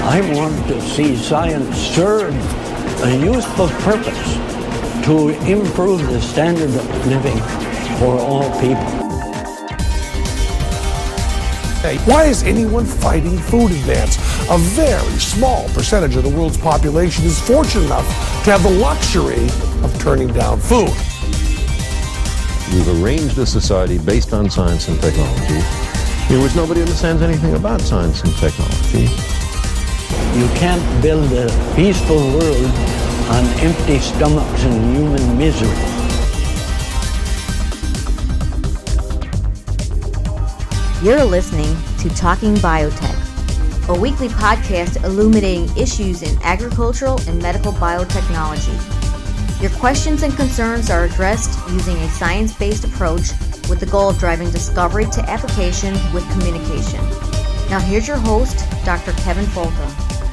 I want to see science serve a useful purpose to improve the standard of living for all people. Why is anyone fighting food advance? A very small percentage of the world's population is fortunate enough to have the luxury of turning down food. We've arranged a society based on science and technology in which nobody understands anything about science and technology. You can't build a peaceful world on empty stomachs and human misery. You're listening to Talking Biotech, a weekly podcast illuminating issues in agricultural and medical biotechnology. Your questions and concerns are addressed using a science-based approach with the goal of driving discovery to application with communication. Now here's your host, Dr. Kevin Folta.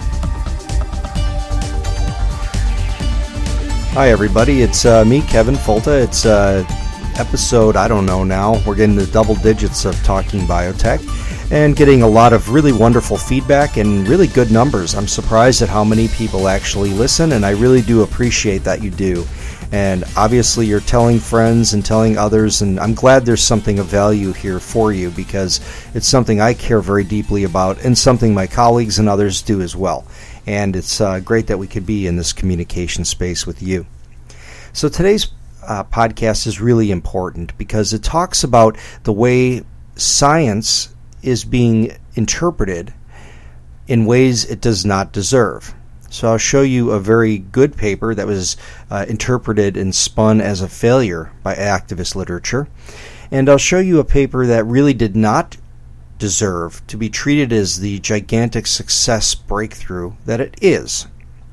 Hi everybody, it's me, Kevin Folta. It's episode, I don't know now, we're getting the double digits of Talking Biotech and getting a lot of really wonderful feedback and really good numbers. I'm surprised at how many people actually listen, and I really do appreciate that you do. And obviously you're telling friends and telling others, and I'm glad there's something of value here for you because it's something I care very deeply about and something my colleagues and others do as well. And it's great that we could be in this communication space with you. So today's podcast is really important because it talks about the way science is being interpreted in ways it does not deserve. So I'll show you a very good paper that was interpreted and spun as a failure by activist literature. And I'll show you a paper that really did not deserve to be treated as the gigantic success breakthrough that it is.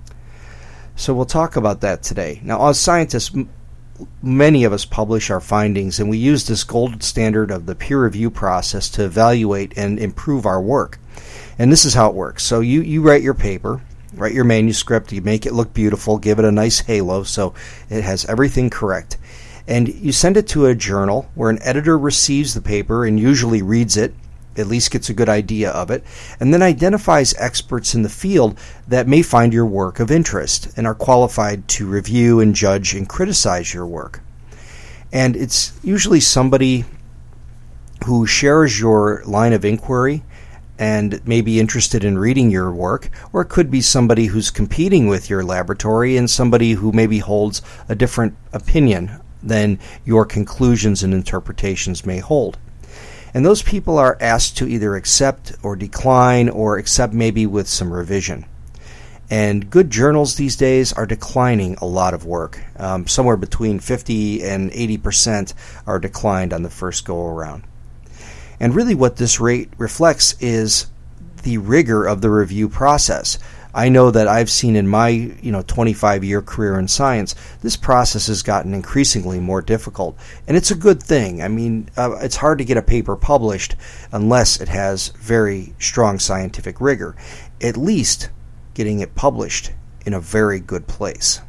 So we'll talk about that today. Now, as scientists, many of us publish our findings, and we use this gold standard of the peer review process to evaluate and improve our work. And this is how it works. So you write your paper, write your manuscript, you make it look beautiful, give it a nice halo so it has everything correct. And you send it to a journal where an editor receives the paper and usually reads it, at least gets a good idea of it, and then identifies experts in the field that may find your work of interest and are qualified to review and judge and criticize your work. And it's usually somebody who shares your line of inquiry and may be interested in reading your work, or it could be somebody who's competing with your laboratory and somebody who maybe holds a different opinion than your conclusions and interpretations may hold. And those people are asked to either accept or decline or accept maybe with some revision. And good journals these days are declining a lot of work. Somewhere between 50 and 80% are declined on the first go-around. And really what this rate reflects is the rigor of the review process. I know that I've seen in my 25-year career in science, this process has gotten increasingly more difficult. And it's a good thing. I mean, it's hard to get a paper published unless it has very strong scientific rigor. At least getting it published in a very good place.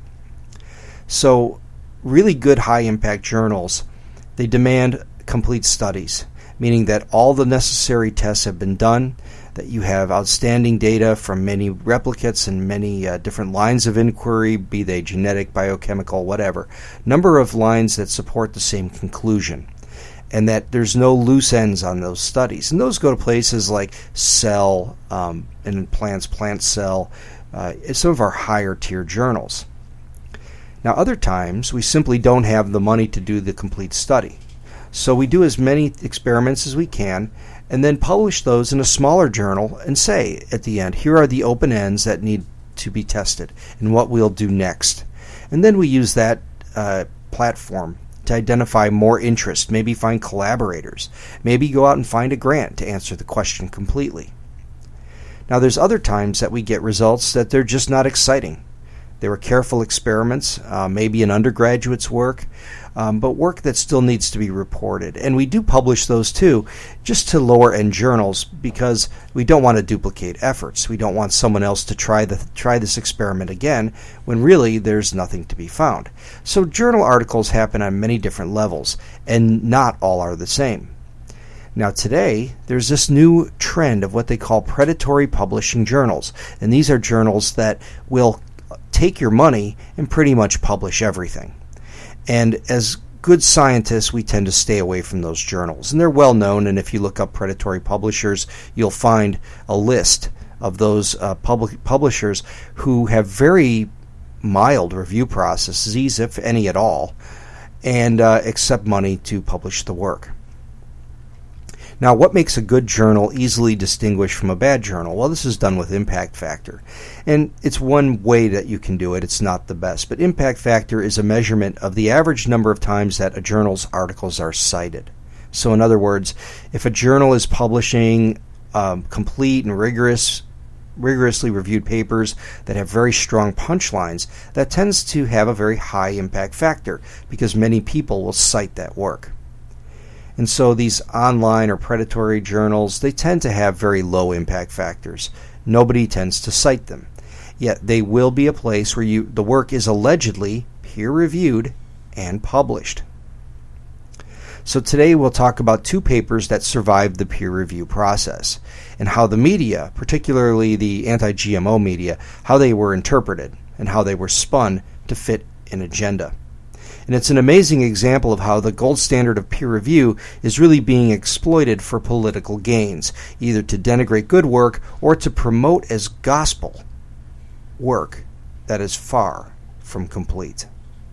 So really good high-impact journals, they demand complete studies, meaning that all the necessary tests have been done, that you have outstanding data from many replicates and many different lines of inquiry, be they genetic, biochemical, whatever. Number of lines that support the same conclusion. And that there's no loose ends on those studies. And those go to places like Cell, and in plants, Plant Cell, some of our higher tier journals. Now other times, we simply don't have the money to do the complete study. So we do as many experiments as we can, and then publish those in a smaller journal and say at the end, here are the open ends that need to be tested and what we'll do next. And then we use that platform to identify more interest, maybe find collaborators, maybe go out and find a grant to answer the question completely. Now there's other times that we get results that they're just not exciting. They were careful experiments, maybe an undergraduate's work, but work that still needs to be reported. And we do publish those too, just to lower-end journals, because we don't want to duplicate efforts. We don't want someone else to try this experiment again, when really there's nothing to be found. So journal articles happen on many different levels, and not all are the same. Now today, there's this new trend of what they call predatory publishing journals. And these are journals that will take your money and pretty much publish everything. And as good scientists, we tend to stay away from those journals. And they're well known, and if you look up predatory publishers, you'll find a list of those publishers who have very mild review processes, if any at all, and accept money to publish the work. Now, what makes a good journal easily distinguished from a bad journal? Well, this is done with impact factor. And it's one way that you can do it. It's not the best. But impact factor is a measurement of the average number of times that a journal's articles are cited. So in other words, if a journal is publishing complete and rigorously reviewed papers that have very strong punchlines, that tends to have a very high impact factor because many people will cite that work. And so these online or predatory journals, they tend to have very low impact factors. Nobody tends to cite them. Yet they will be a place where the work is allegedly peer-reviewed and published. So today we'll talk about two papers that survived the peer review process and how the media, particularly the anti-GMO media, how they were interpreted and how they were spun to fit an agenda. And it's an amazing example of how the gold standard of peer review is really being exploited for political gains, either to denigrate good work or to promote as gospel work that is far from complete.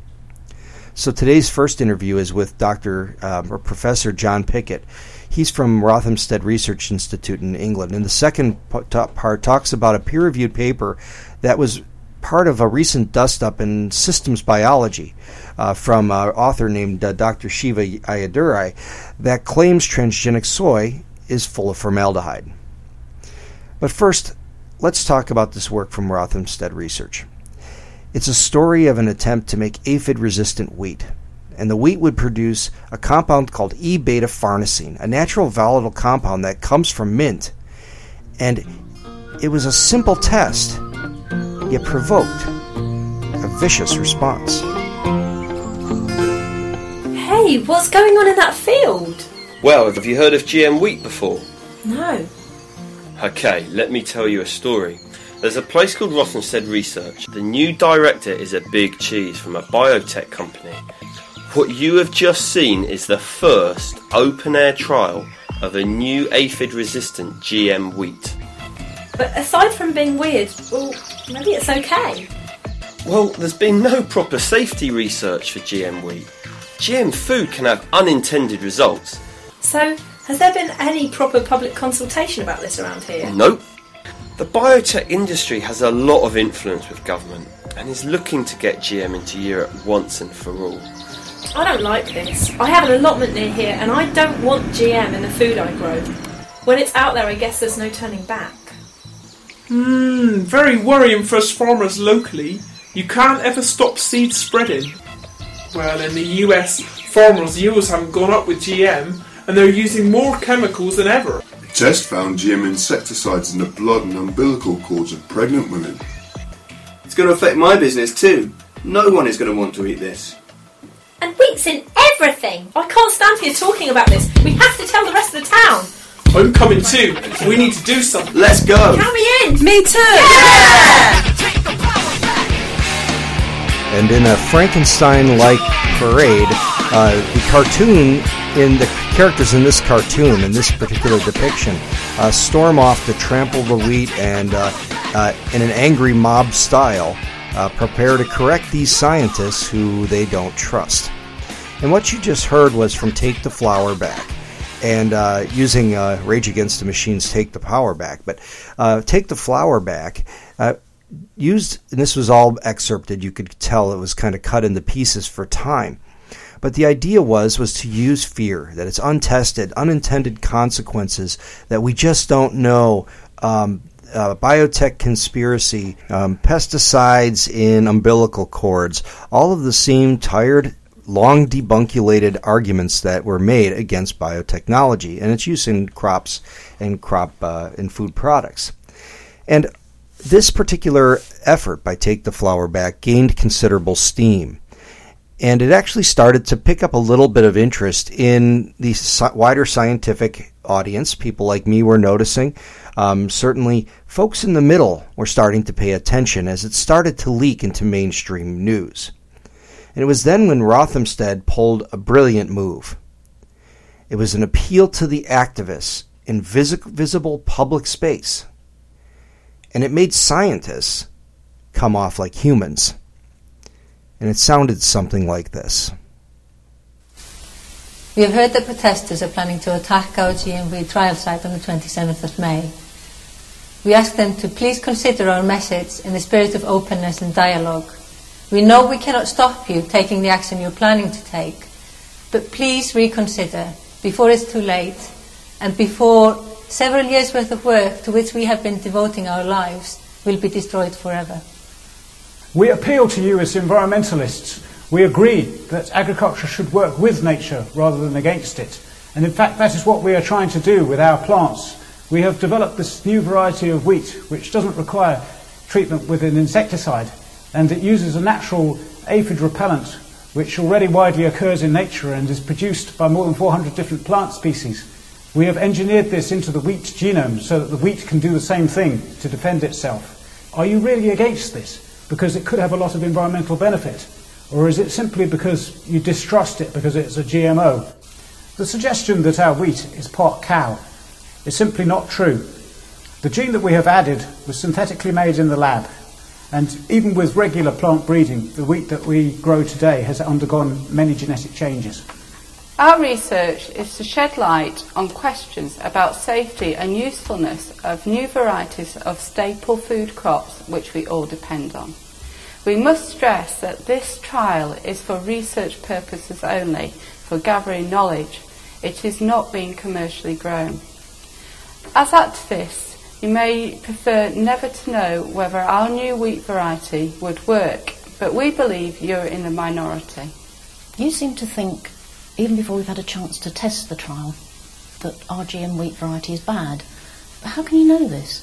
So today's first interview is with Professor John Pickett. He's from Rothamsted Research Institute in England. And the second part talks about a peer-reviewed paper that was part of a recent dust-up in systems biology from an author named Dr. Shiva Ayyadurai that claims transgenic soy is full of formaldehyde. But first, let's talk about this work from Rothamsted Research. It's a story of an attempt to make aphid-resistant wheat. And the wheat would produce a compound called E-beta-farnesene, a natural volatile compound that comes from mint. And it was a simple test, yet provoked a vicious response. Hey, what's going on in that field? Well, have you heard of GM wheat before? No. Okay, let me tell you a story. There's a place called Rothamsted Research. The new director is a big cheese from a biotech company. What you have just seen is the first open-air trial of a new aphid-resistant GM wheat. But aside from being weird, well, maybe it's okay. Well, there's been no proper safety research for GM wheat. GM food can have unintended results. So, has there been any proper public consultation about this around here? Nope. The biotech industry has a lot of influence with government and is looking to get GM into Europe once and for all. I don't like this. I have an allotment near here and I don't want GM in the food I grow. When it's out there, I guess there's no turning back. Very worrying for us farmers locally. You can't ever stop seed spreading. Well, in the US, farmers' yields haven't gone up with GM and they're using more chemicals than ever. A test found GM insecticides in the blood and umbilical cords of pregnant women. It's going to affect my business too. No one is going to want to eat this. And wheat's in everything! I can't stand here talking about this. We have to tell the rest of the town. I'm coming too. We need to do something. Let's go. Count me in. Me too. Yeah! And in a Frankenstein-like parade, the cartoon, in the characters in this cartoon, in this particular depiction, storm off to trample the wheat and, in an angry mob style, prepare to correct these scientists who they don't trust. And what you just heard was from Take the Flower Back, and using Rage Against the Machine's Take the Power Back. But Take the Flower Back used, and this was all excerpted, you could tell it was kind of cut into pieces for time. But the idea was to use fear, that it's untested, unintended consequences that we just don't know. Biotech conspiracy, pesticides in umbilical cords, all of the same tired, long debunkulated arguments that were made against biotechnology and its use in crops and in food products. And this particular effort by Take the Flower Back gained considerable steam. And it actually started to pick up a little bit of interest in the wider scientific audience. People like me were noticing. Certainly, folks in the middle were starting to pay attention as it started to leak into mainstream news. And it was then when Rothamsted pulled a brilliant move. It was an appeal to the activists in visible public space. And it made scientists come off like humans. And it sounded something like this. We have heard that protesters are planning to attack our GM wheat trial site on the 27th of May. We ask them to please consider our message in the spirit of openness and dialogue. We know we cannot stop you taking the action you're planning to take, but please reconsider before it's too late and before several years' worth of work to which we have been devoting our lives will be destroyed forever. We appeal to you as environmentalists. We agree that agriculture should work with nature rather than against it. And in fact, that is what we are trying to do with our plants. We have developed this new variety of wheat which doesn't require treatment with an insecticide, and it uses a natural aphid repellent which already widely occurs in nature and is produced by more than 400 different plant species. We have engineered this into the wheat genome so that the wheat can do the same thing to defend itself. Are you really against this because it could have a lot of environmental benefit? Or is it simply because you distrust it because it's a GMO? The suggestion that our wheat is part cow is simply not true. The gene that we have added was synthetically made in the lab, and even with regular plant breeding, the wheat that we grow today has undergone many genetic changes. Our research is to shed light on questions about safety and usefulness of new varieties of staple food crops which we all depend on. We must stress that this trial is for research purposes only, for gathering knowledge. It is not being commercially grown. As activists, you may prefer never to know whether our new wheat variety would work, but we believe you're in the minority. You seem to think, even before we've had a chance to test the trial, that our GM wheat variety is bad. But how can you know this?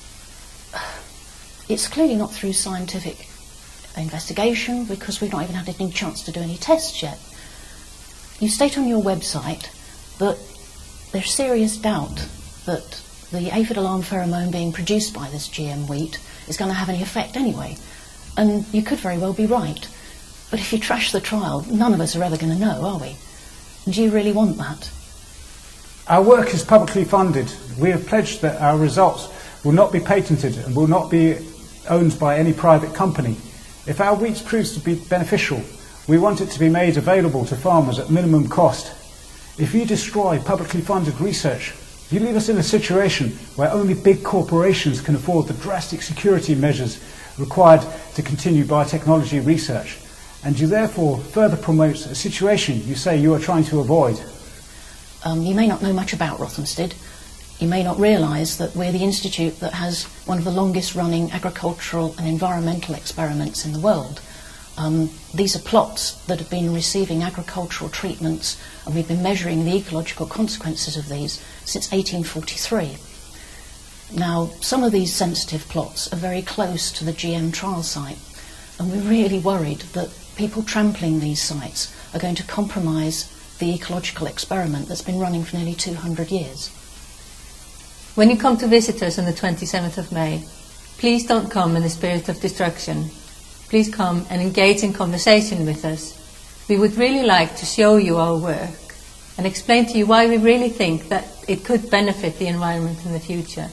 It's clearly not through scientific investigation, because we've not even had any chance to do any tests yet. You state on your website that there's serious doubt that the aphid alarm pheromone being produced by this GM wheat is going to have any effect anyway. And you could very well be right. But if you trash the trial, none of us are ever going to know, are we? And do you really want that? Our work is publicly funded. We have pledged that our results will not be patented and will not be owned by any private company. If our wheat proves to be beneficial, we want it to be made available to farmers at minimum cost. If you destroy publicly funded research, you leave us in a situation where only big corporations can afford the drastic security measures required to continue biotechnology research, and you therefore further promote a situation you say you are trying to avoid. You may not know much about Rothamsted. You may not realise that we're the institute that has one of the longest running agricultural and environmental experiments in the world. These are plots that have been receiving agricultural treatments, and we've been measuring the ecological consequences of these since 1843. Now, some of these sensitive plots are very close to the GM trial site, and we're really worried that people trampling these sites are going to compromise the ecological experiment that's been running for nearly 200 years. When you come to visit us on the 27th of May, please don't come in the spirit of destruction. Please come and engage in conversation with us. We would really like to show you our work and explain to you why we really think that it could benefit the environment in the future.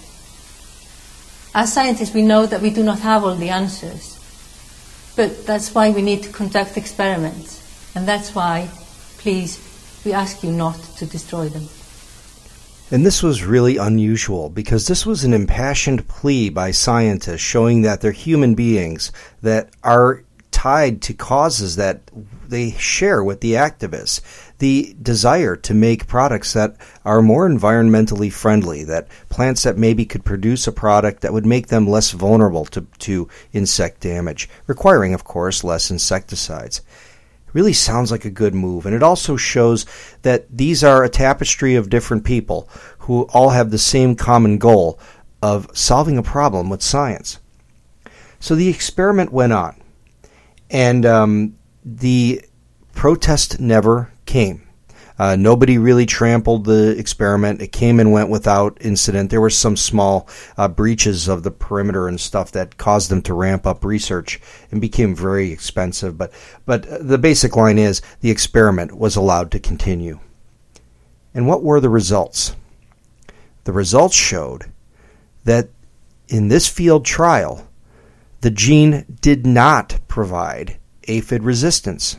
As scientists, we know that we do not have all the answers, but that's why we need to conduct experiments, and that's why, please, we ask you not to destroy them. And this was really unusual because this was an impassioned plea by scientists showing that they're human beings that are tied to causes that they share with the activists. The desire to make products that are more environmentally friendly, that plants that maybe could produce a product that would make them less vulnerable to insect damage, requiring, of course, less insecticides. Really sounds like a good move, and it also shows that these are a tapestry of different people who all have the same common goal of solving a problem with science. So the experiment went on, and the protest never came. Nobody really trampled the experiment. It came and went without incident. There were some small breaches of the perimeter and stuff that caused them to ramp up research and became very expensive. But the basic line is the experiment was allowed to continue. And what were the results? The results showed that in this field trial, the gene did not provide aphid resistance.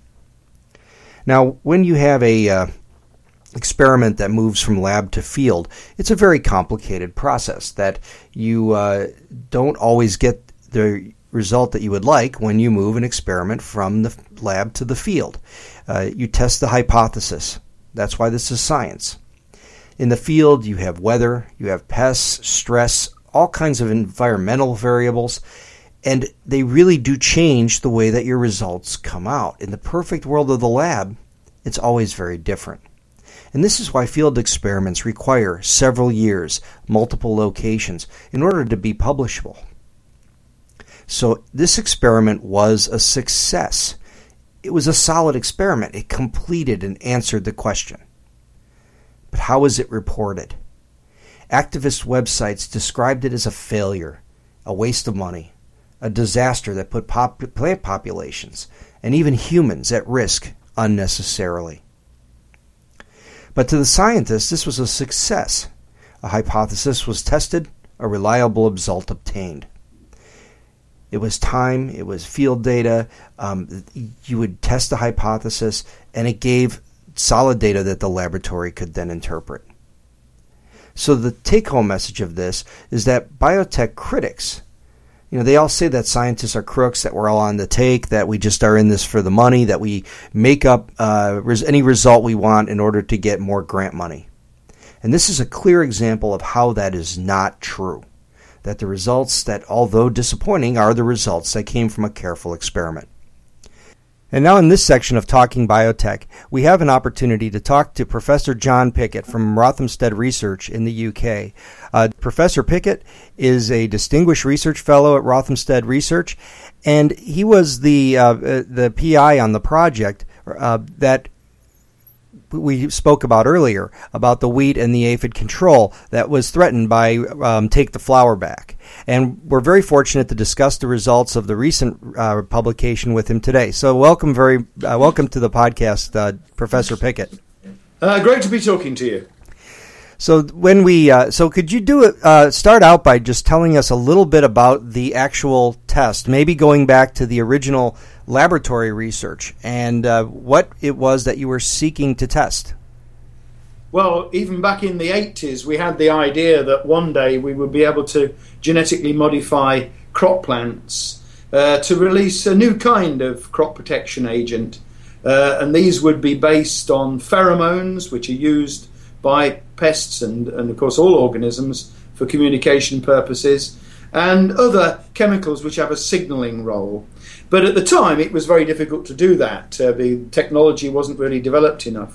Now, when you have a experiment that moves from lab to field, it's a very complicated process that you don't always get the result that you would like when you move an experiment from the lab to the field. You test the hypothesis. That's why this is science. In the field, you have weather, you have pests, stress, all kinds of environmental variables, and they really do change the way that your results come out. In the perfect world of the lab, it's always very different. And this is why field experiments require several years, multiple locations, in order to be publishable. So this experiment was a success. It was a solid experiment. It completed and answered the question. But how was it reported? Activist websites described it as a failure, a waste of money, a disaster that put plant populations and even humans at risk unnecessarily. But to the scientists, this was a success. A hypothesis was tested, a reliable result obtained. It was time, it was field data, you would test the hypothesis, and it gave solid data that the laboratory could then interpret. So the take-home message of this is that biotech critics, they all say that scientists are crooks, that we're all on the take, that we just are in this for the money, that we make up any result we want in order to get more grant money. And this is a clear example of how that is not true. That the results that, although disappointing, are the results that came from a careful experiment. And now in this section of Talking Biotech, we have an opportunity to talk to Professor John Pickett from Rothamsted Research in the UK. Professor Pickett is a distinguished research fellow at Rothamsted Research, and he was the PI on the project that we spoke about earlier, about the wheat and the aphid control that was threatened by Take the Flower Back. And we're very fortunate to discuss the results of the recent publication with him today. So welcome to the podcast, Professor Pickett. Great to be talking to you. So could you start out by just telling us a little bit about the actual test, maybe going back to the original laboratory research and what it was that you were seeking to test? Well, even back in the 80s, we had the idea that one day we would be able to genetically modify crop plants to release a new kind of crop protection agent. And these would be based on pheromones, which are used by pests and of course all organisms for communication purposes, and other chemicals which have a signalling role. But at the time it was very difficult to do that. The technology wasn't really developed enough.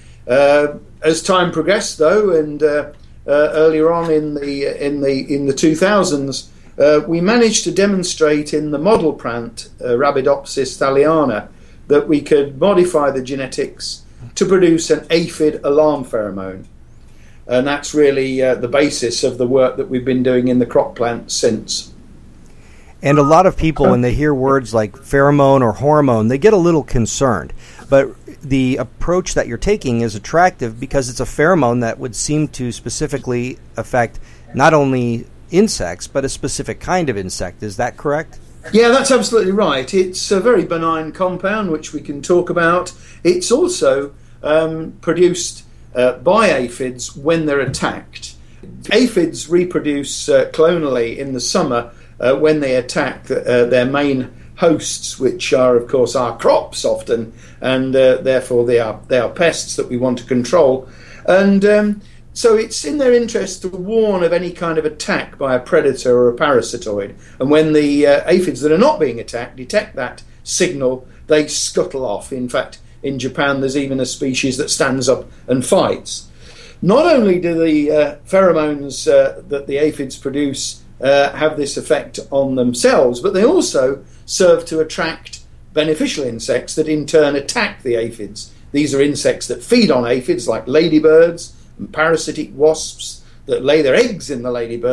As time progressed though, and earlier on in the 2000s, we managed to demonstrate in the model plant Arabidopsis thaliana that we could modify the genetics to produce an aphid alarm pheromone. And that's really the basis of the work that we've been doing in the crop plant since. And a lot of people, when they hear words like pheromone or hormone, they get a little concerned. But the approach that you're taking is attractive because it's a pheromone that would seem to specifically affect not only insects, but a specific kind of insect. Is that correct? Yeah, that's absolutely right. It's a very benign compound, which we can talk about. It's also produced by aphids when they're attacked. Aphids reproduce clonally in the summer when they attack their main hosts, which are, of course, our crops often, and therefore they are pests that we want to control. And so it's in their interest to warn of any kind of attack by a predator or a parasitoid. And when the aphids that are not being attacked detect that signal, they scuttle off. In fact, in Japan, there's even a species that stands up and fights. Not only do the pheromones that the aphids produce have this effect on themselves, but they also serve to attract beneficial insects that in turn attack the aphids. These are insects that feed on aphids, like ladybirds and parasitic wasps that lay their eggs in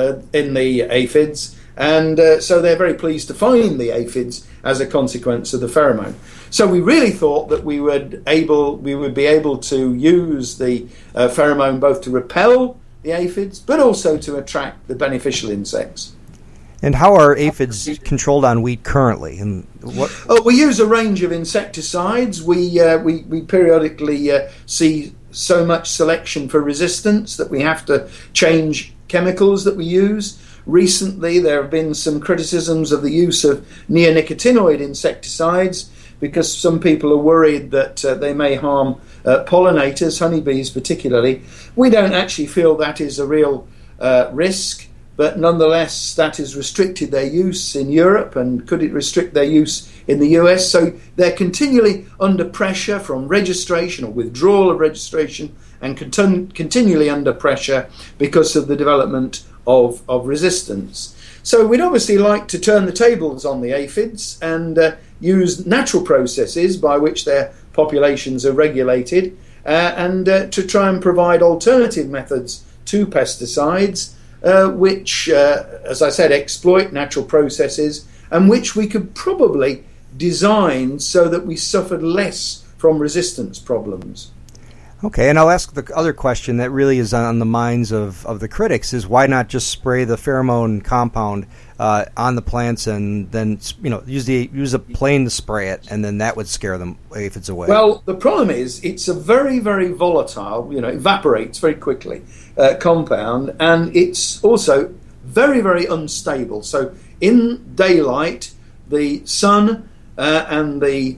the aphids, and so they're very pleased to find the aphids as a consequence of the pheromone. So we really thought that we would be able to use the pheromone both to repel the aphids, but also to attract the beneficial insects. And how are aphids controlled on wheat currently? And what? We use a range of insecticides. We periodically see so much selection for resistance that we have to change chemicals that we use. Recently, there have been some criticisms of the use of neonicotinoid insecticides because some people are worried that they may harm pollinators, honeybees particularly. We don't actually feel that is a real risk. But nonetheless, that has restricted their use in Europe, and could it restrict their use in the US? So they're continually under pressure from registration or withdrawal of registration, and continually under pressure because of the development of resistance. So we'd obviously like to turn the tables on the aphids and use natural processes by which their populations are regulated, and to try and provide alternative methods to pesticides, which, as I said, exploit natural processes, and which we could probably design so that we suffered less from resistance problems. Okay, and I'll ask the other question that really is on the minds of the critics is why not just spray the pheromone compound on the plants and then use a plane to spray it, and then that would scare them aphids away? Well, the problem is it's a very, very volatile, evaporates very quickly compound, and it's also very, very unstable. So in daylight, the sun and the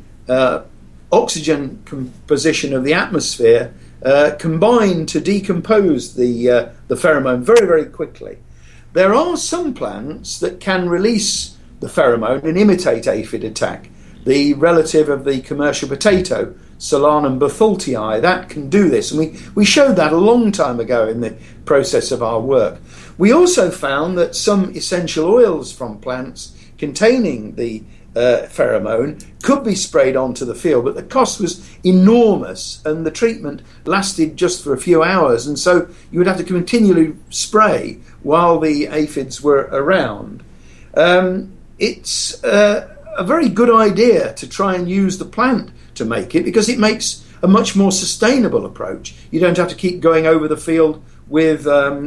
oxygen composition of the atmosphere combine to decompose the pheromone very, very quickly. There are some plants that can release the pheromone and imitate aphid attack. The relative of the commercial potato, Solanum bertholdtii, that can do this, and we showed that a long time ago in the process of our work. We also found that some essential oils from plants containing the pheromone could be sprayed onto the field, but the cost was enormous and the treatment lasted just for a few hours, and so you would have to continually spray while the aphids were around. It's a very good idea to try and use the plant to make it, because it makes a much more sustainable approach. You don't have to keep going over the field with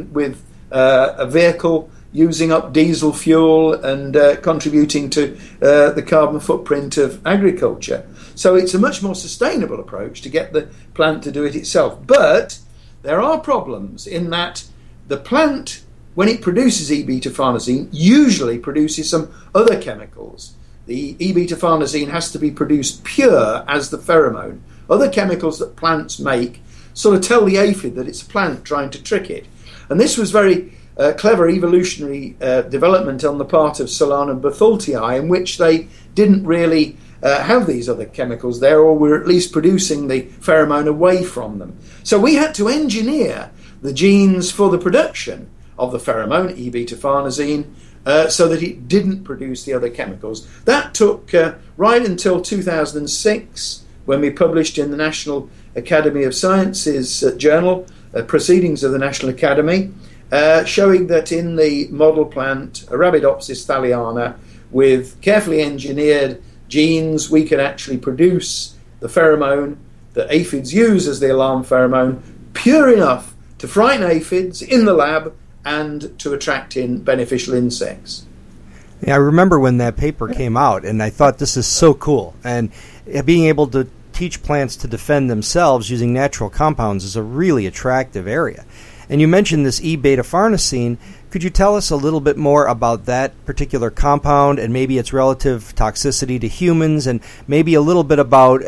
a vehicle using up diesel fuel and contributing to the carbon footprint of agriculture. So it's a much more sustainable approach to get the plant to do it itself. But there are problems in that the plant, when it produces E-beta-farnesene, usually produces some other chemicals. The E-beta-farnesene has to be produced pure as the pheromone. Other chemicals that plants make sort of tell the aphid that it's a plant trying to trick it. And this was very clever evolutionary development on the part of Solanum bertholdtii, in which they didn't really have these other chemicals there, or were at least producing the pheromone away from them. So we had to engineer the genes for the production of the pheromone, E-beta-farnesene, so that it didn't produce the other chemicals. That took right until 2006, when we published in the National Academy of Sciences journal, Proceedings of the National Academy, showing that in the model plant Arabidopsis thaliana, with carefully engineered genes, we could actually produce the pheromone that aphids use as the alarm pheromone, pure enough to frighten aphids in the lab and to attract in beneficial insects. Yeah, I remember when that paper came out, and I thought this is so cool. And being able to teach plants to defend themselves using natural compounds is a really attractive area. And you mentioned this E-beta-farnesene. Could you tell us a little bit more about that particular compound and maybe its relative toxicity to humans, and maybe a little bit about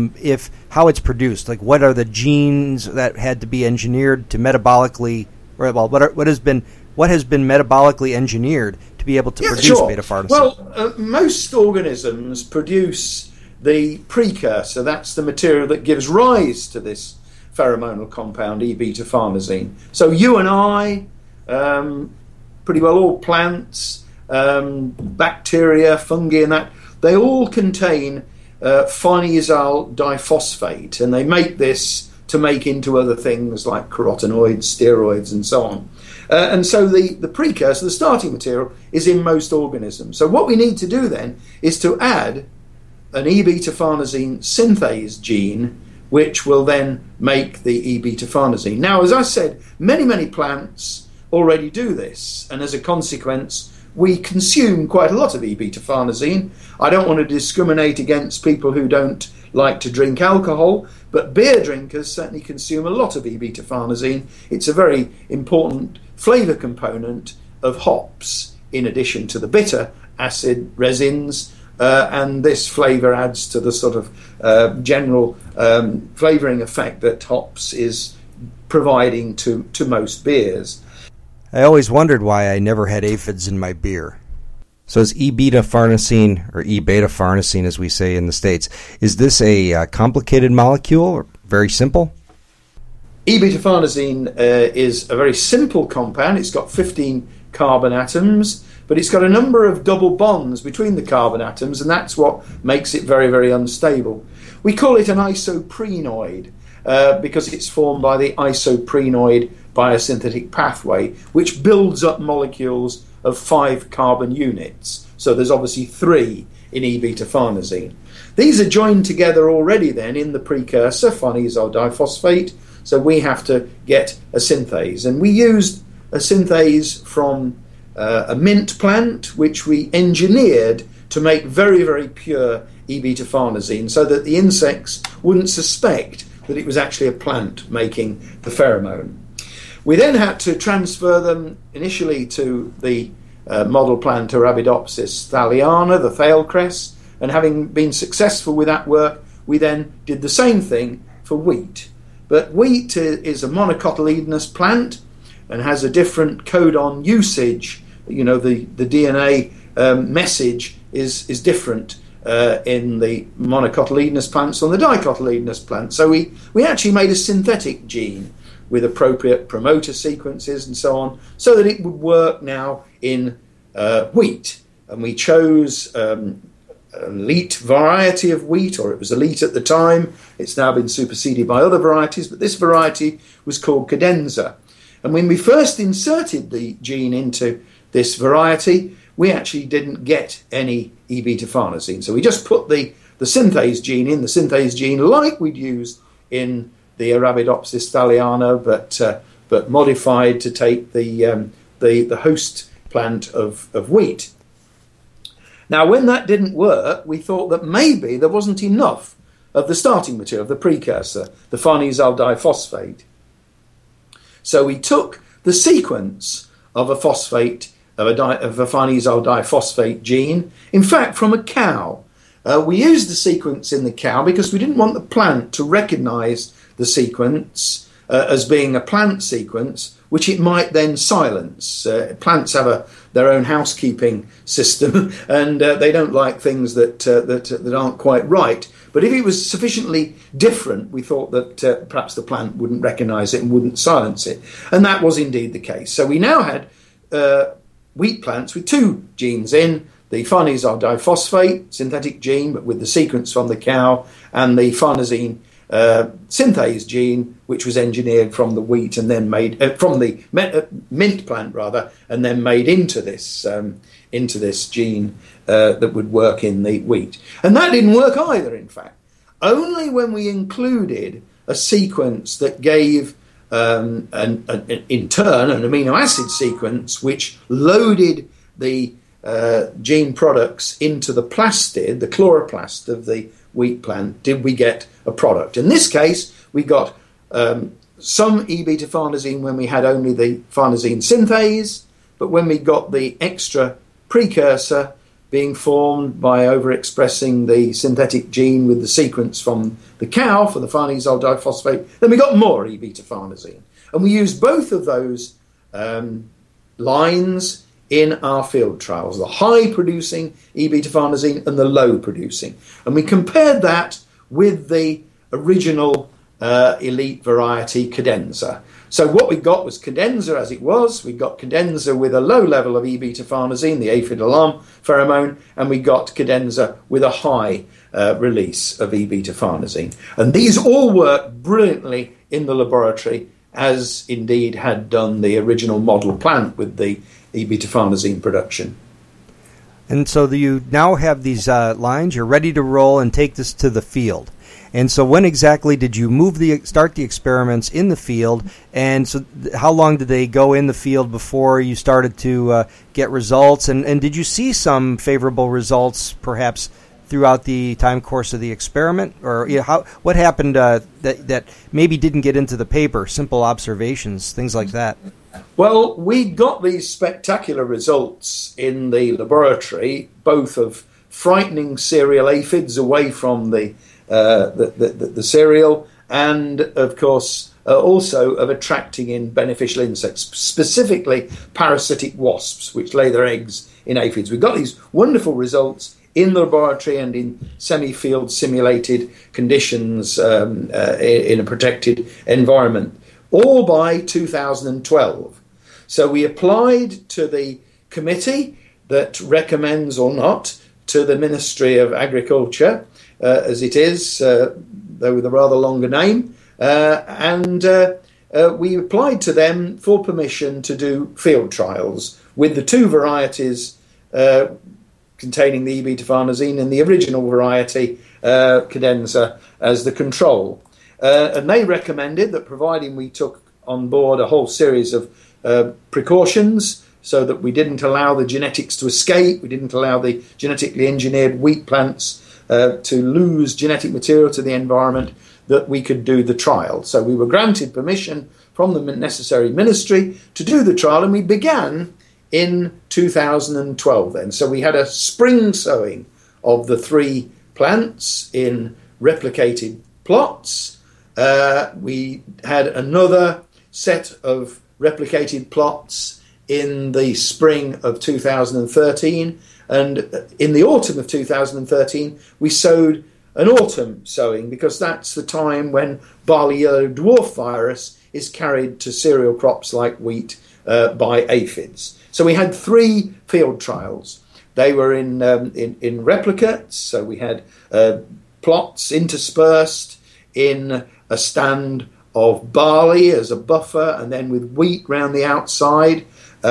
how it's produced? Like, what are the genes that had to be engineered to metabolically, or what has been metabolically engineered to be able to produce beta-farnesene? Well, most organisms produce the precursor. That's the material that gives rise to this pheromonal compound, E-beta-farnesene. So you and I, pretty well all plants, bacteria, fungi and that, they all contain farnesyl diphosphate, and they make this to make into other things like carotenoids, steroids, and so on. And so the precursor, the starting material, is in most organisms. So what we need to do then is to add an E-beta-farnesene synthase gene, which will then make the E-beta-farnesene. Now, as I said, many plants already do this, and as a consequence, we consume quite a lot of E-beta-farnesene. I don't want to discriminate against people who don't like to drink alcohol, but beer drinkers certainly consume a lot of E-beta-farnesene. It's a very important flavour component of hops, in addition to the bitter acid resins, and this flavour adds to the sort of general flavouring effect that hops is providing to most beers. I always wondered why I never had aphids in my beer. So is E-beta-farnesene, or E-beta-farnesene as we say in the States, is this a complicated molecule or very simple? E-beta-farnesene is a very simple compound. It's got 15 carbon atoms, but it's got a number of double bonds between the carbon atoms, and that's what makes it very unstable. We call it an isoprenoid because it's formed by the isoprenoid biosynthetic pathway, which builds up molecules of 5 carbon units. So there's obviously 3 in E-beta-farnesene. These are joined together already then in the precursor, farnesyl diphosphate, so we have to get a synthase. And we used a synthase from a mint plant, which we engineered to make very pure E-beta-farnesene, so that the insects wouldn't suspect that it was actually a plant making the pheromone. We then had to transfer them initially to the model plant Arabidopsis thaliana, the thalecress, and having been successful with that work, we then did the same thing for wheat. But wheat is a monocotyledonous plant and has a different codon usage. You know, the DNA message is different in the monocotyledonous plants than the dicotyledonous plants. So we actually made a synthetic gene with appropriate promoter sequences and so on, so that it would work now in wheat. And we chose an elite variety of wheat, or it was elite at the time. It's now been superseded by other varieties, but this variety was called cadenza. And when we first inserted the gene into this variety, we actually didn't get any E-beta-farnesene. So we just put the synthase gene in, the synthase gene like we'd used in the Arabidopsis thaliana, but modified to take the host plant of wheat. Now, when that didn't work, we thought that maybe there wasn't enough of the starting material, of the precursor, the farnesyl diphosphate. So we took the sequence of a phosphate, of a farnesyl diphosphate gene, in fact, from a cow. We used the sequence in the cow because we didn't want the plant to recognize the sequence as being a plant sequence, which it might then silence. Plants have their own housekeeping system, and they don't like things that aren't quite right. But if it was sufficiently different, we thought that perhaps the plant wouldn't recognise it and wouldn't silence it. And that was indeed the case. So we now had wheat plants with 2 genes in, the farnesyl diphosphate synthetic gene, but with the sequence from the cow, and the farnesene synthase gene, which was engineered from the wheat and then made from the mint plant rather, and then made into this gene that would work in the wheat. And that didn't work either, in fact. Only when we included a sequence that gave in turn an amino acid sequence which loaded the gene products into the plastid, the chloroplast of the wheat plant, did we get a product. In this case, we got some E-beta-farnesene when we had only the farnesene synthase, but when we got the extra precursor being formed by overexpressing the synthetic gene with the sequence from the cow for the farnesyl diphosphate, then we got more E-beta-farnesene. And we used both of those lines in our field trials, the high-producing E-beta-farnesene and the low-producing. And we compared that with the original elite variety cadenza. So what we got was cadenza as it was. We got cadenza with a low level of E-beta-farnesene, the aphid alarm pheromone, and we got cadenza with a high release of E-beta-farnesene. And these all work brilliantly in the laboratory, as indeed had done the original model plant with the E-beta-farnesene production. And so you now have these lines, you're ready to roll and take this to the field. And so when exactly did you start the experiments in the field, and so how long did they go in the field before you started to get results? And did you see some favorable results perhaps throughout the time course of the experiment? Or what happened that maybe didn't get into the paper, simple observations, things like that? Well, we got these spectacular results in the laboratory, both of frightening cereal aphids away from the cereal, and of course also of attracting in beneficial insects, specifically parasitic wasps, which lay their eggs in aphids. We got these wonderful results in the laboratory and in semi-field simulated conditions in a protected environment, all by 2012. So we applied to the committee that recommends or not to the Ministry of Agriculture, as it is, though with a rather longer name, and we applied to them for permission to do field trials with the two varieties containing the E-beta-farnesene and the original variety, cadenza, as the control. And they recommended that, providing we took on board a whole series of precautions, so that we didn't allow the genetics to escape, we didn't allow the genetically engineered wheat plants to lose genetic material to the environment, that we could do the trial. So we were granted permission from the necessary ministry to do the trial, and we began in 2012 then. So we had a spring sowing of the 3 plants in replicated plots. We had another set of replicated plots in the spring of 2013, and in the autumn of 2013 we sowed an autumn sowing, because that's the time when barley yellow dwarf virus is carried to cereal crops like wheat by aphids. So we had 3 field trials. They were in replicates, so we had plots interspersed in a stand of barley as a buffer, and then with wheat round the outside,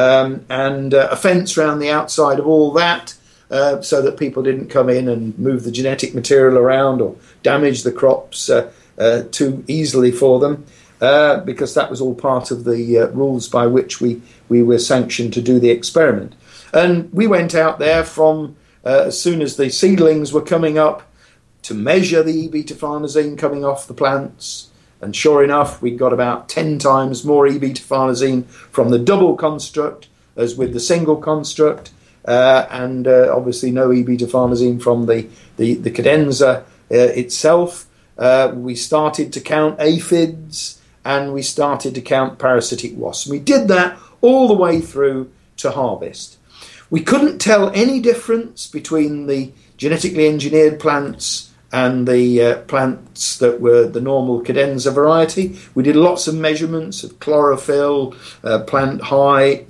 and a fence round the outside of all that, so that people didn't come in and move the genetic material around or damage the crops too easily for them, because that was all part of the rules by which we were sanctioned to do the experiment. And we went out there from as soon as the seedlings were coming up to measure the E-beta-farnesene coming off the plants. And sure enough, we got about 10 times more E-beta-farnesene from the double construct as with the single construct, and obviously no E-beta-farnesene from the cadenza itself. We started to count aphids, and we started to count parasitic wasps. We did that all the way through to harvest. We couldn't tell any difference between the genetically engineered plants and the plants that were the normal cadenza variety. We did lots of measurements of chlorophyll, plant height,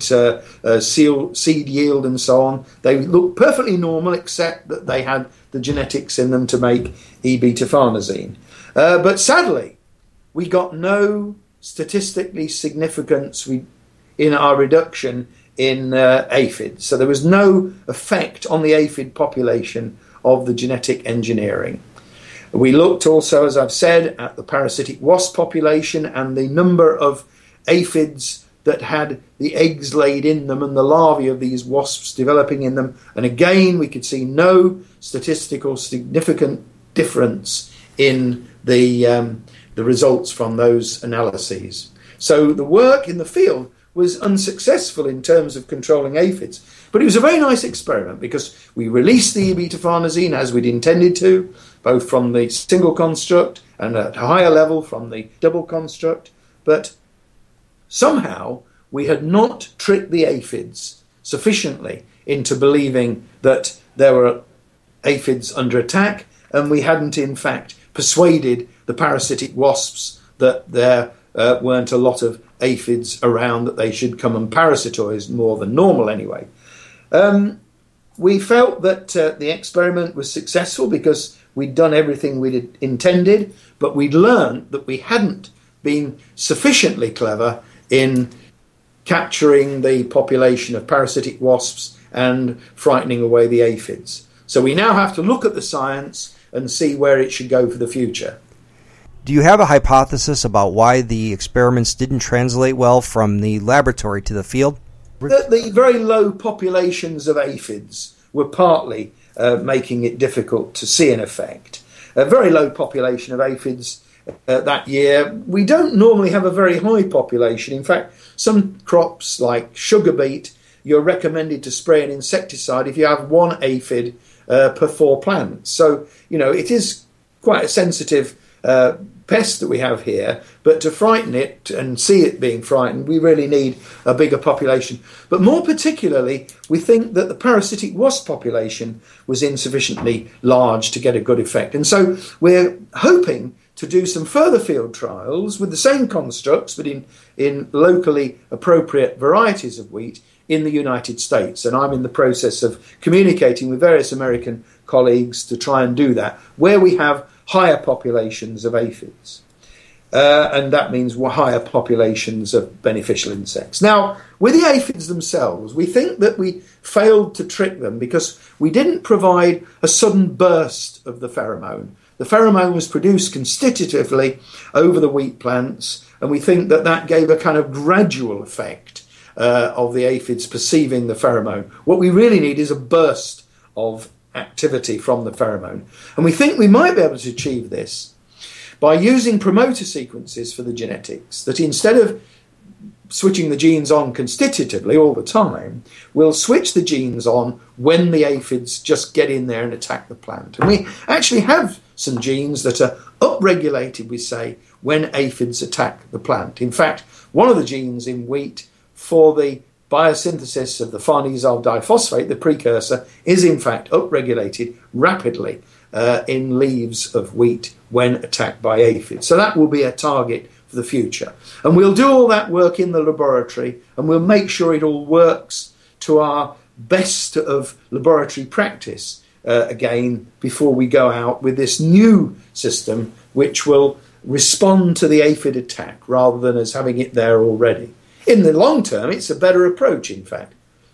seed yield, and so on. They looked perfectly normal, except that they had the genetics in them to make E-beta-farnesene. But sadly, we got no statistically significance in our reduction in aphids. So there was no effect on the aphid population of the genetic engineering. We looked also, as I've said, at the parasitic wasp population and the number of aphids that had the eggs laid in them and the larvae of these wasps developing in them. And again, we could see no statistical significant difference in the results from those analyses. So the work in the field was unsuccessful in terms of controlling aphids. But it was a very nice experiment, because we released the E-beta-farnesene as we'd intended to, both from the single construct and at a higher level from the double construct. But somehow we had not tricked the aphids sufficiently into believing that there were aphids under attack, and we hadn't in fact persuaded the parasitic wasps that there weren't a lot of aphids around, that they should come and parasitoise more than normal anyway. We felt that the experiment was successful because we'd done everything we'd intended, but we'd learned that we hadn't been sufficiently clever in capturing the population of parasitic wasps and frightening away the aphids. So we now have to look at the science and see where it should go for the future. Do you have a hypothesis about why the experiments didn't translate well from the laboratory to the field? The very low populations of aphids were partly making it difficult to see an effect. A very low population of aphids that year. We don't normally have a very high population. In fact, some crops like sugar beet, you're recommended to spray an insecticide if you have one aphid per 4 plants. So, it is quite a sensitive pest that we have here, but to frighten it and see it being frightened, we really need a bigger population. But more particularly, we think that the parasitic wasp population was insufficiently large to get a good effect. And so we're hoping to do some further field trials with the same constructs, but in locally appropriate varieties of wheat in the United States. And I'm in the process of communicating with various American colleagues to try and do that, where we have higher populations of aphids. And that means higher populations of beneficial insects. Now, with the aphids themselves, we think that we failed to trick them because we didn't provide a sudden burst of the pheromone. The pheromone was produced constitutively over the wheat plants, and we think that that gave a kind of gradual effect of the aphids perceiving the pheromone. What we really need is a burst of activity from the pheromone. And we think we might be able to achieve this by using promoter sequences for the genetics, that instead of switching the genes on constitutively all the time, we'll switch the genes on when the aphids just get in there and attack the plant. And we actually have some genes that are upregulated, we say, when aphids attack the plant. In fact, one of the genes in wheat for the biosynthesis of the farnesyl diphosphate, the precursor, is in fact upregulated rapidly in leaves of wheat when attacked by aphids. So that will be a target for the future. And we'll do all that work in the laboratory, and we'll make sure it all works to our best of laboratory practice again before we go out with this new system which will respond to the aphid attack rather than as having it there already. In the long term, it's a better approach, in fact.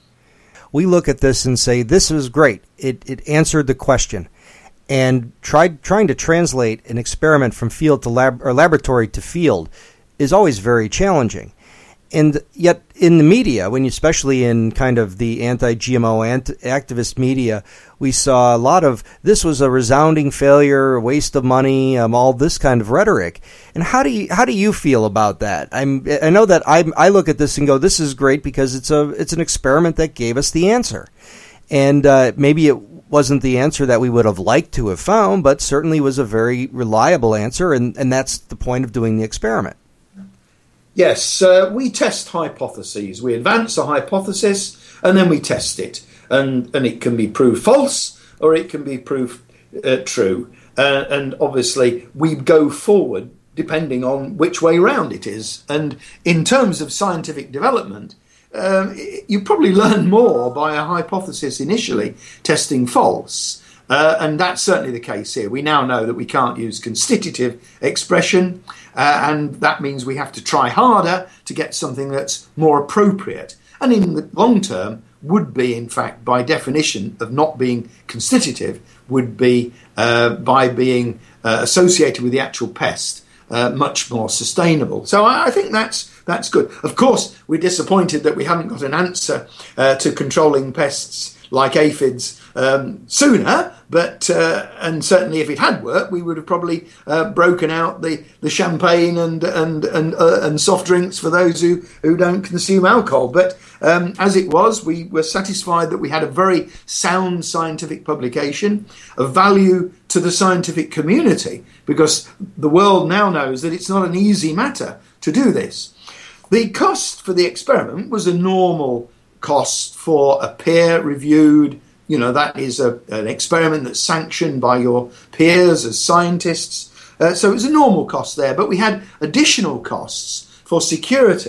We look at this and say, this is great. It answered the question. And trying to translate an experiment from field to laboratory to field is always very challenging. And yet in the media, especially in kind of the anti-GMO activist media, we saw a lot of this was a resounding failure, a waste of money, all this kind of rhetoric. And how do you feel about that? I know that I look at this and go, this is great because it's an experiment that gave us the answer. And maybe it wasn't the answer that we would have liked to have found, but certainly was a very reliable answer, and that's the point of doing the experiment. Yes, we test hypotheses. We advance a hypothesis and then we test it. And it can be proved false or it can be proved true. And obviously we go forward depending on which way round it is. And in terms of scientific development, you probably learn more by a hypothesis initially testing false. And that's certainly the case here. We now know that we can't use constitutive expression, and that means we have to try harder to get something that's more appropriate. And in the long term, would be, in fact, by definition of not being constitutive, would be by being associated with the actual pest, much more sustainable. So I think that's good. Of course, we're disappointed that we haven't got an answer to controlling pests like aphids sooner, but and certainly if it had worked, we would have probably broken out the champagne and soft drinks for those who don't consume alcohol. But as it was, we were satisfied that we had a very sound scientific publication of value to the scientific community, because the world now knows that it's not an easy matter to do this. The cost for the experiment was a normal cost for a peer-reviewed, that is an experiment that's sanctioned by your peers as scientists. So it was a normal cost there, but we had additional costs for security.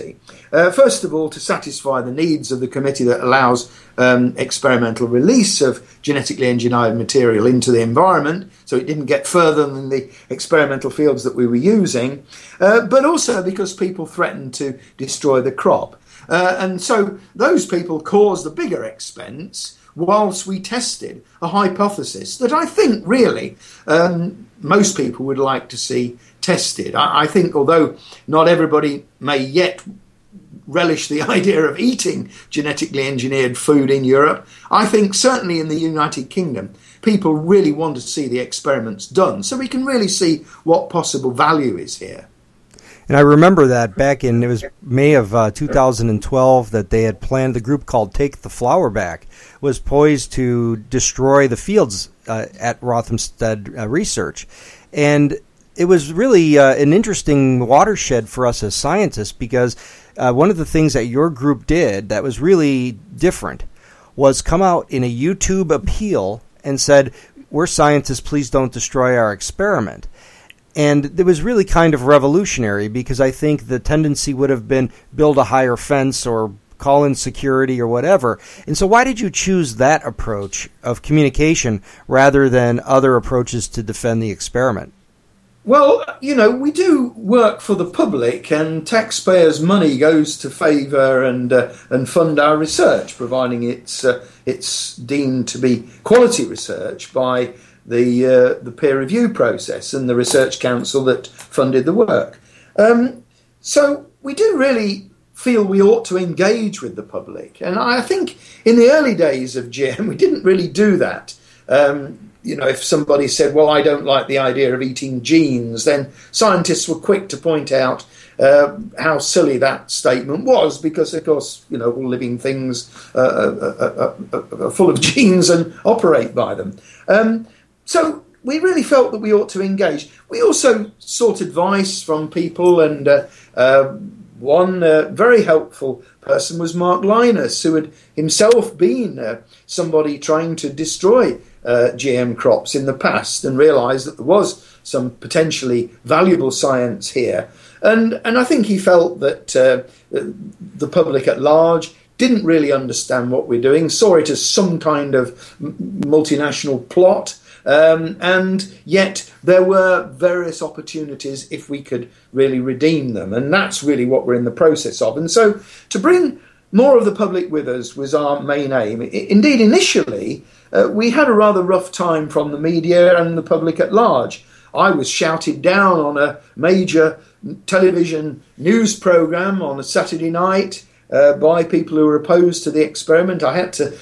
First of all, to satisfy the needs of the committee that allows experimental release of genetically engineered material into the environment, so it didn't get further than the experimental fields that we were using, but also because people threatened to destroy the crop. And so those people caused a bigger expense whilst we tested a hypothesis that I think really most people would like to see tested. I think although not everybody may yet relish the idea of eating genetically engineered food in Europe, I think certainly in the United Kingdom people really want to see the experiments done so we can really see what possible value is here. And I remember that back in, it was May of 2012, that they had planned, the group called Take the Flower Back was poised to destroy the fields at Rothamsted Research. And it was really an interesting watershed for us as scientists, because one of the things that your group did that was really different was come out in a YouTube appeal and said, "We're scientists, please don't destroy our experiment." And it was really kind of revolutionary, because I think the tendency would have been build a higher fence or call in security or whatever. And so why did you choose that approach of communication rather than other approaches to defend the experiment? Well, we do work for the public, and taxpayers' money goes to favour and fund our research, providing it's deemed to be quality research by the peer review process and the research council that funded the work. So we do really feel we ought to engage with the public. And I think in the early days of GM, we didn't really do that. If somebody said, well, I don't like the idea of eating genes, then scientists were quick to point out how silly that statement was, because, of course, all living things are full of genes and operate by them. So we really felt that we ought to engage. We also sought advice from people, and one very helpful person was Mark Linus, who had himself been somebody trying to destroy GM crops in the past and realised that there was some potentially valuable science here. And I think he felt that the public at large didn't really understand what we're doing, saw it as some kind of multinational plot, and yet there were various opportunities if we could really redeem them. And that's really what we're in the process of. And so to bring more of the public with us was our main aim. Indeed, initially, we had a rather rough time from the media and the public at large. I was shouted down on a major television news programme on a Saturday night by people who were opposed to the experiment. I had to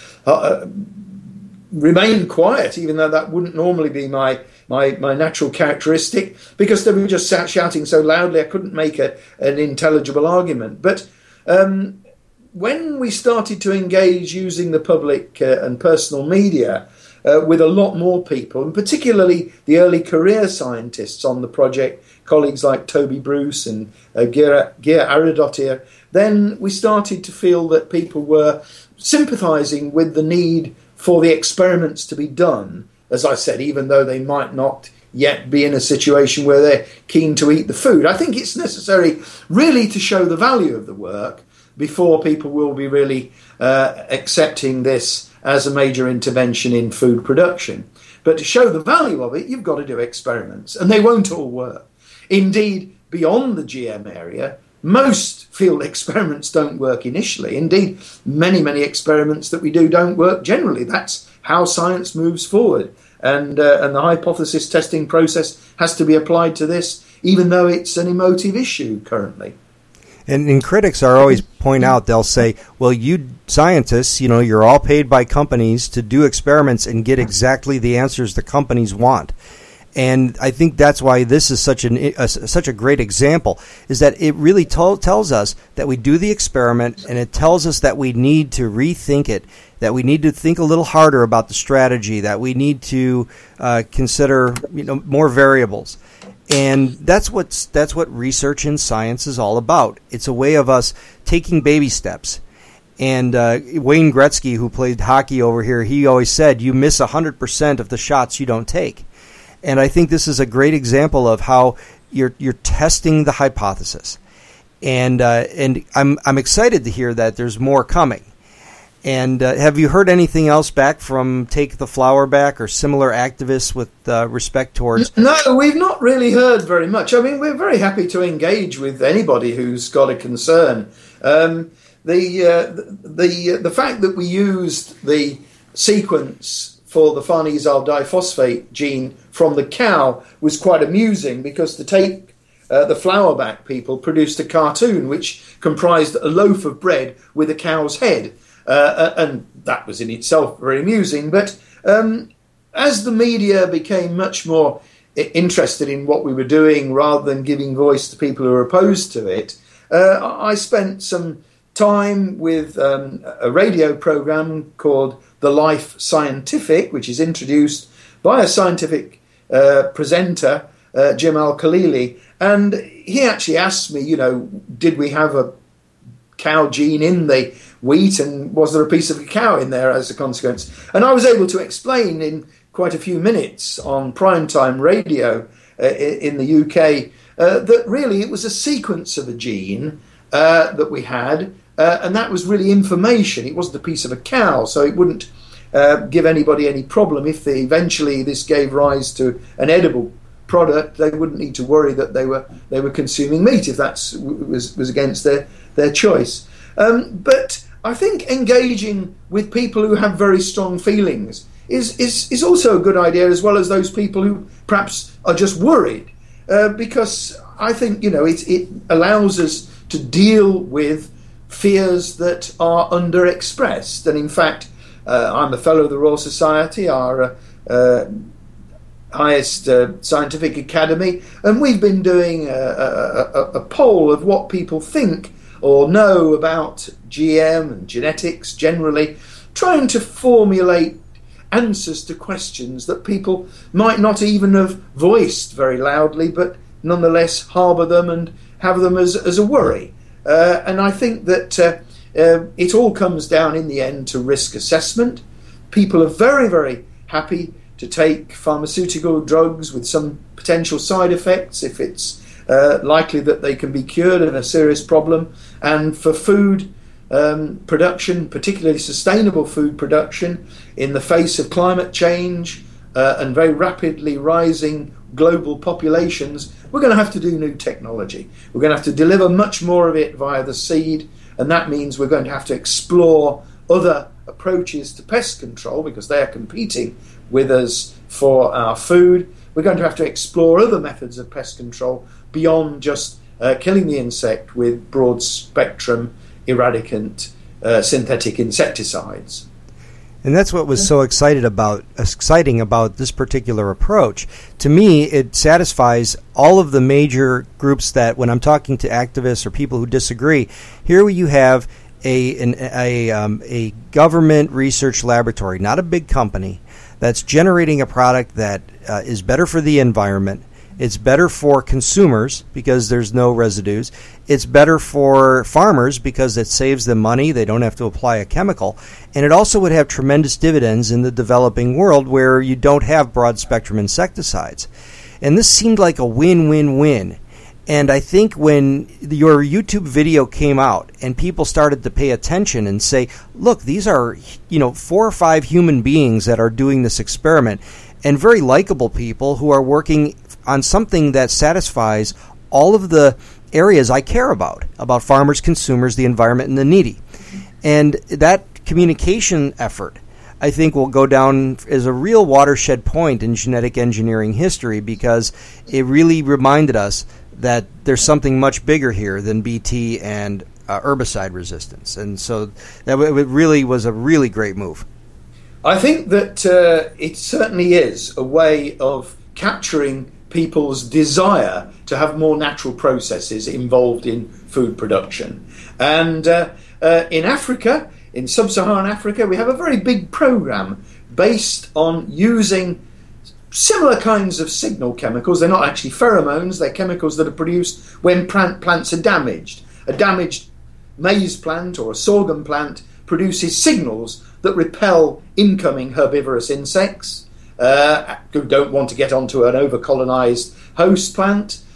remain quiet, even though that wouldn't normally be my natural characteristic, because they were just shouting so loudly I couldn't make an intelligible argument. But when we started to engage using the public and personal media with a lot more people, and particularly the early career scientists on the project, colleagues like Toby Bruce and Geir Aradottir, then we started to feel that people were sympathising with the need for the experiments to be done, as I said, even though they might not yet be in a situation where they're keen to eat the food. I think it's necessary really to show the value of the work before people will be really accepting this as a major intervention in food production. But to show the value of it, you've got to do experiments, and they won't all work. Indeed, beyond the GM area, most field experiments don't work initially. Indeed, many experiments that we do don't work generally. That's how science moves forward. And the hypothesis testing process has to be applied to this, even though it's an emotive issue currently. And critics are always point out, they'll say, well, you scientists, you're all paid by companies to do experiments and get exactly the answers the companies want. And I think that's why this is such a great example, is that it really tells us that we do the experiment, and it tells us that we need to rethink it, that we need to think a little harder about the strategy, that we need to consider more variables. And that's what research in science is all about. It's a way of us taking baby steps. And Wayne Gretzky, who played hockey over here, he always said, you miss 100% of the shots you don't take. And I think this is a great example of how you're testing the hypothesis. And I'm excited to hear that there's more coming. And have you heard anything else back from Take the Flower Back or similar activists with respect towards... No, we've not really heard very much. I mean, we're very happy to engage with anybody who's got a concern. The fact that we used the sequence for the farnesyl diphosphate gene from the cow was quite amusing, because to take the flowerback people produced a cartoon which comprised a loaf of bread with a cow's head. And that was in itself very amusing. But as the media became much more interested in what we were doing rather than giving voice to people who were opposed to it, I spent some time with a radio program called The Life Scientific, which is introduced by a scientific presenter, Jim Al-Khalili. And he actually asked me, did we have a cow gene in the wheat, and was there a piece of a cow in there as a consequence? And I was able to explain in quite a few minutes on primetime radio in the UK that really it was a sequence of a gene that we had, and that was really information. It wasn't a piece of a cow, so it wouldn't give anybody any problem if eventually this gave rise to an edible product. They wouldn't need to worry that they were consuming meat if that was against their choice. But I think engaging with people who have very strong feelings is also a good idea, as well as those people who perhaps are just worried, because I think it allows us to deal with fears that are underexpressed. And in fact, I'm a fellow of the Royal Society, our highest scientific academy, and we've been doing a poll of what people think or know about GM and genetics generally, trying to formulate answers to questions that people might not even have voiced very loudly, but nonetheless harbour them and have them as a worry. And I think that it all comes down in the end to risk assessment. People are very, very happy to take pharmaceutical drugs with some potential side effects if it's likely that they can be cured of a serious problem. And for food production, particularly sustainable food production, in the face of climate change and very rapidly rising global populations, we're going to have to do new technology. We're going to have to deliver much more of it via the seed, and that means we're going to have to explore other approaches to pest control, because they are competing with us for our food. We're going to have to explore other methods of pest control beyond just killing the insect with broad spectrum eradicant synthetic insecticides. And that's what was so exciting about this particular approach. To me, it satisfies all of the major groups that, when I'm talking to activists or people who disagree, here you have a government research laboratory, not a big company, that's generating a product that is better for the environment. It's better for consumers because there's no residues. It's better for farmers because it saves them money. They don't have to apply a chemical. And it also would have tremendous dividends in the developing world where you don't have broad-spectrum insecticides. And this seemed like a win-win-win. And I think when your YouTube video came out and people started to pay attention and say, look, these are 4 or 5 human beings that are doing this experiment, and very likable people who are working on something that satisfies all of the areas I care about farmers, consumers, the environment, and the needy. And that communication effort, I think, will go down as a real watershed point in genetic engineering history, because it really reminded us that there's something much bigger here than BT and herbicide resistance. And so that it really was a really great move. I think that it certainly is a way of capturing people's desire to have more natural processes involved in food production. And in Africa, in sub-Saharan Africa, we have a very big program based on using similar kinds of signal chemicals. They're not actually pheromones, they're chemicals that are produced when plants are damaged. A damaged maize plant or a sorghum plant produces signals that repel incoming herbivorous insects who don't want to get onto an over-colonized host plant.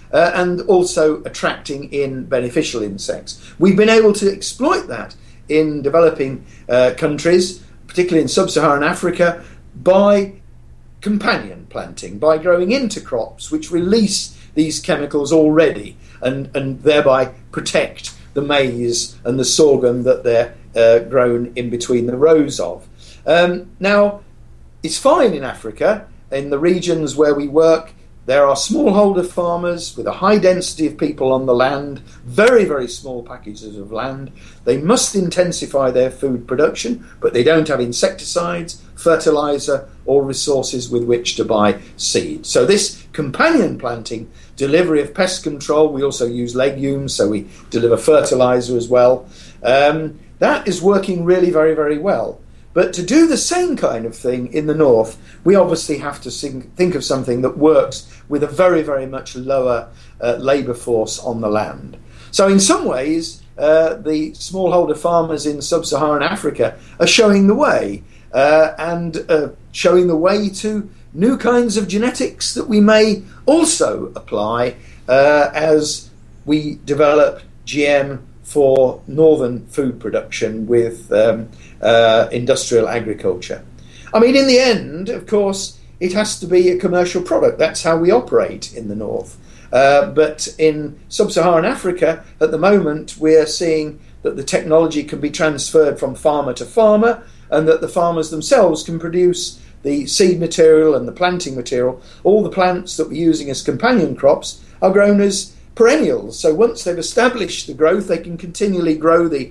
and also attracting in beneficial insects. We've been able to exploit that in developing countries, particularly in sub-Saharan Africa, by companion planting, by growing intercrops which release these chemicals already and thereby protect the maize and the sorghum that they're grown in between the rows of. Now, it's fine in Africa. In the regions where we work, there are smallholder farmers with a high density of people on the land, very, very small packages of land. They must intensify their food production, but they don't have insecticides, fertilizer, or resources with which to buy seed. So this companion planting, delivery of pest control, we also use legumes, so we deliver fertilizer as well. That is working really very, very well. But to do the same kind of thing in the north, we obviously have to think of something that works with a very, very much lower labour force on the land. So in some ways, the smallholder farmers in sub-Saharan Africa are showing the way, and showing the way to new kinds of genetics that we may also apply as we develop GM for northern food production with industrial agriculture. I mean, in the end, of course, it has to be a commercial product. That's how we operate in the north. But in sub-Saharan Africa, at the moment, we're seeing that the technology can be transferred from farmer to farmer, and that the farmers themselves can produce the seed material and the planting material. All the plants that we're using as companion crops are grown as perennials. So once they've established the growth, they can continually grow the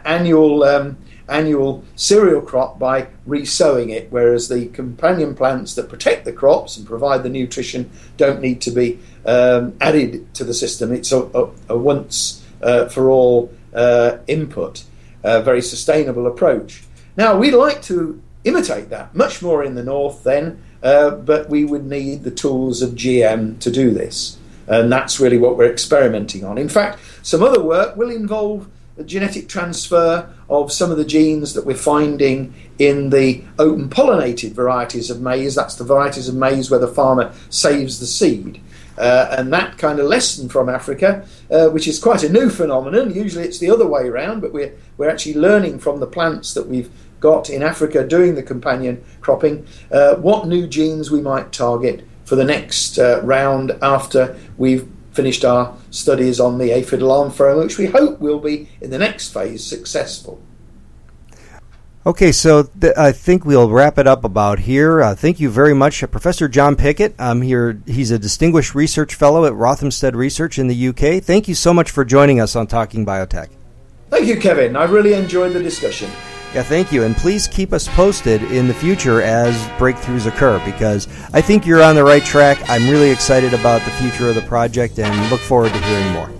annual cereal crop by resowing it, whereas the companion plants that protect the crops and provide the nutrition don't need to be added to the system. It's a once for all input, a very sustainable approach. Now, we'd like to imitate that much more in the north then, but we would need the tools of GM to do this. And that's really what we're experimenting on. In fact, some other work will involve the genetic transfer of some of the genes that we're finding in the open pollinated varieties of maize. That's the varieties of maize where the farmer saves the seed. And that kind of lesson from Africa, which is quite a new phenomenon. Usually it's the other way around, but we're actually learning from the plants that we've got in Africa doing the companion cropping, what new genes we might target for the next round after we've finished our studies on the aphid alarm pheromone, which we hope will be, in the next phase, successful. Okay, so I think we'll wrap it up about here. Thank you very much, Professor John Pickett. He's a distinguished research fellow at Rothamsted Research in the UK. Thank you so much for joining us on Talking Biotech. Thank you, Kevin. I really enjoyed the discussion. Yeah, thank you. And please keep us posted in the future as breakthroughs occur, because I think you're on the right track. I'm really excited about the future of the project and look forward to hearing more.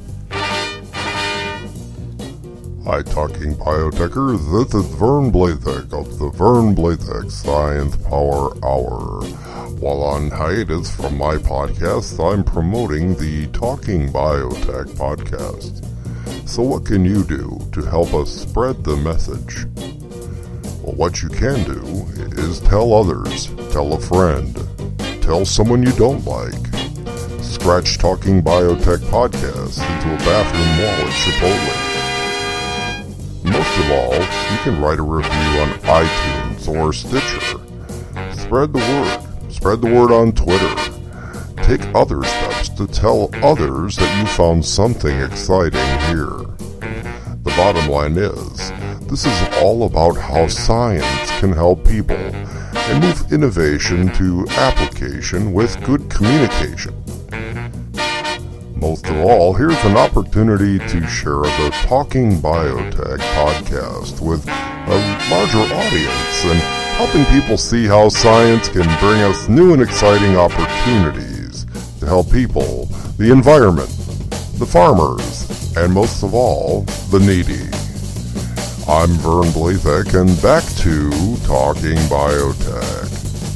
Hi, Talking Biotechers. This is Vern Blazek of the Vern Blazek Science Power Hour. While on hiatus from my podcast, I'm promoting the Talking Biotech podcast. So what can you do to help us spread the message? Well, what you can do is tell others, tell a friend, tell someone you don't like. Scratch Talking Biotech podcast into a bathroom wall at Chipotle. Most of all, you can write a review on iTunes or Stitcher. Spread the word. Spread the word on Twitter. Take other steps to tell others that you found something exciting here. The bottom line is, this is all about how science can help people and move innovation to application with good communication. Most of all, here's an opportunity to share the Talking Biotech podcast with a larger audience and helping people see how science can bring us new and exciting opportunities to help people, the environment, the farmers, and most of all, the needy. I'm Vern Blazek, and back to Talking Biotech.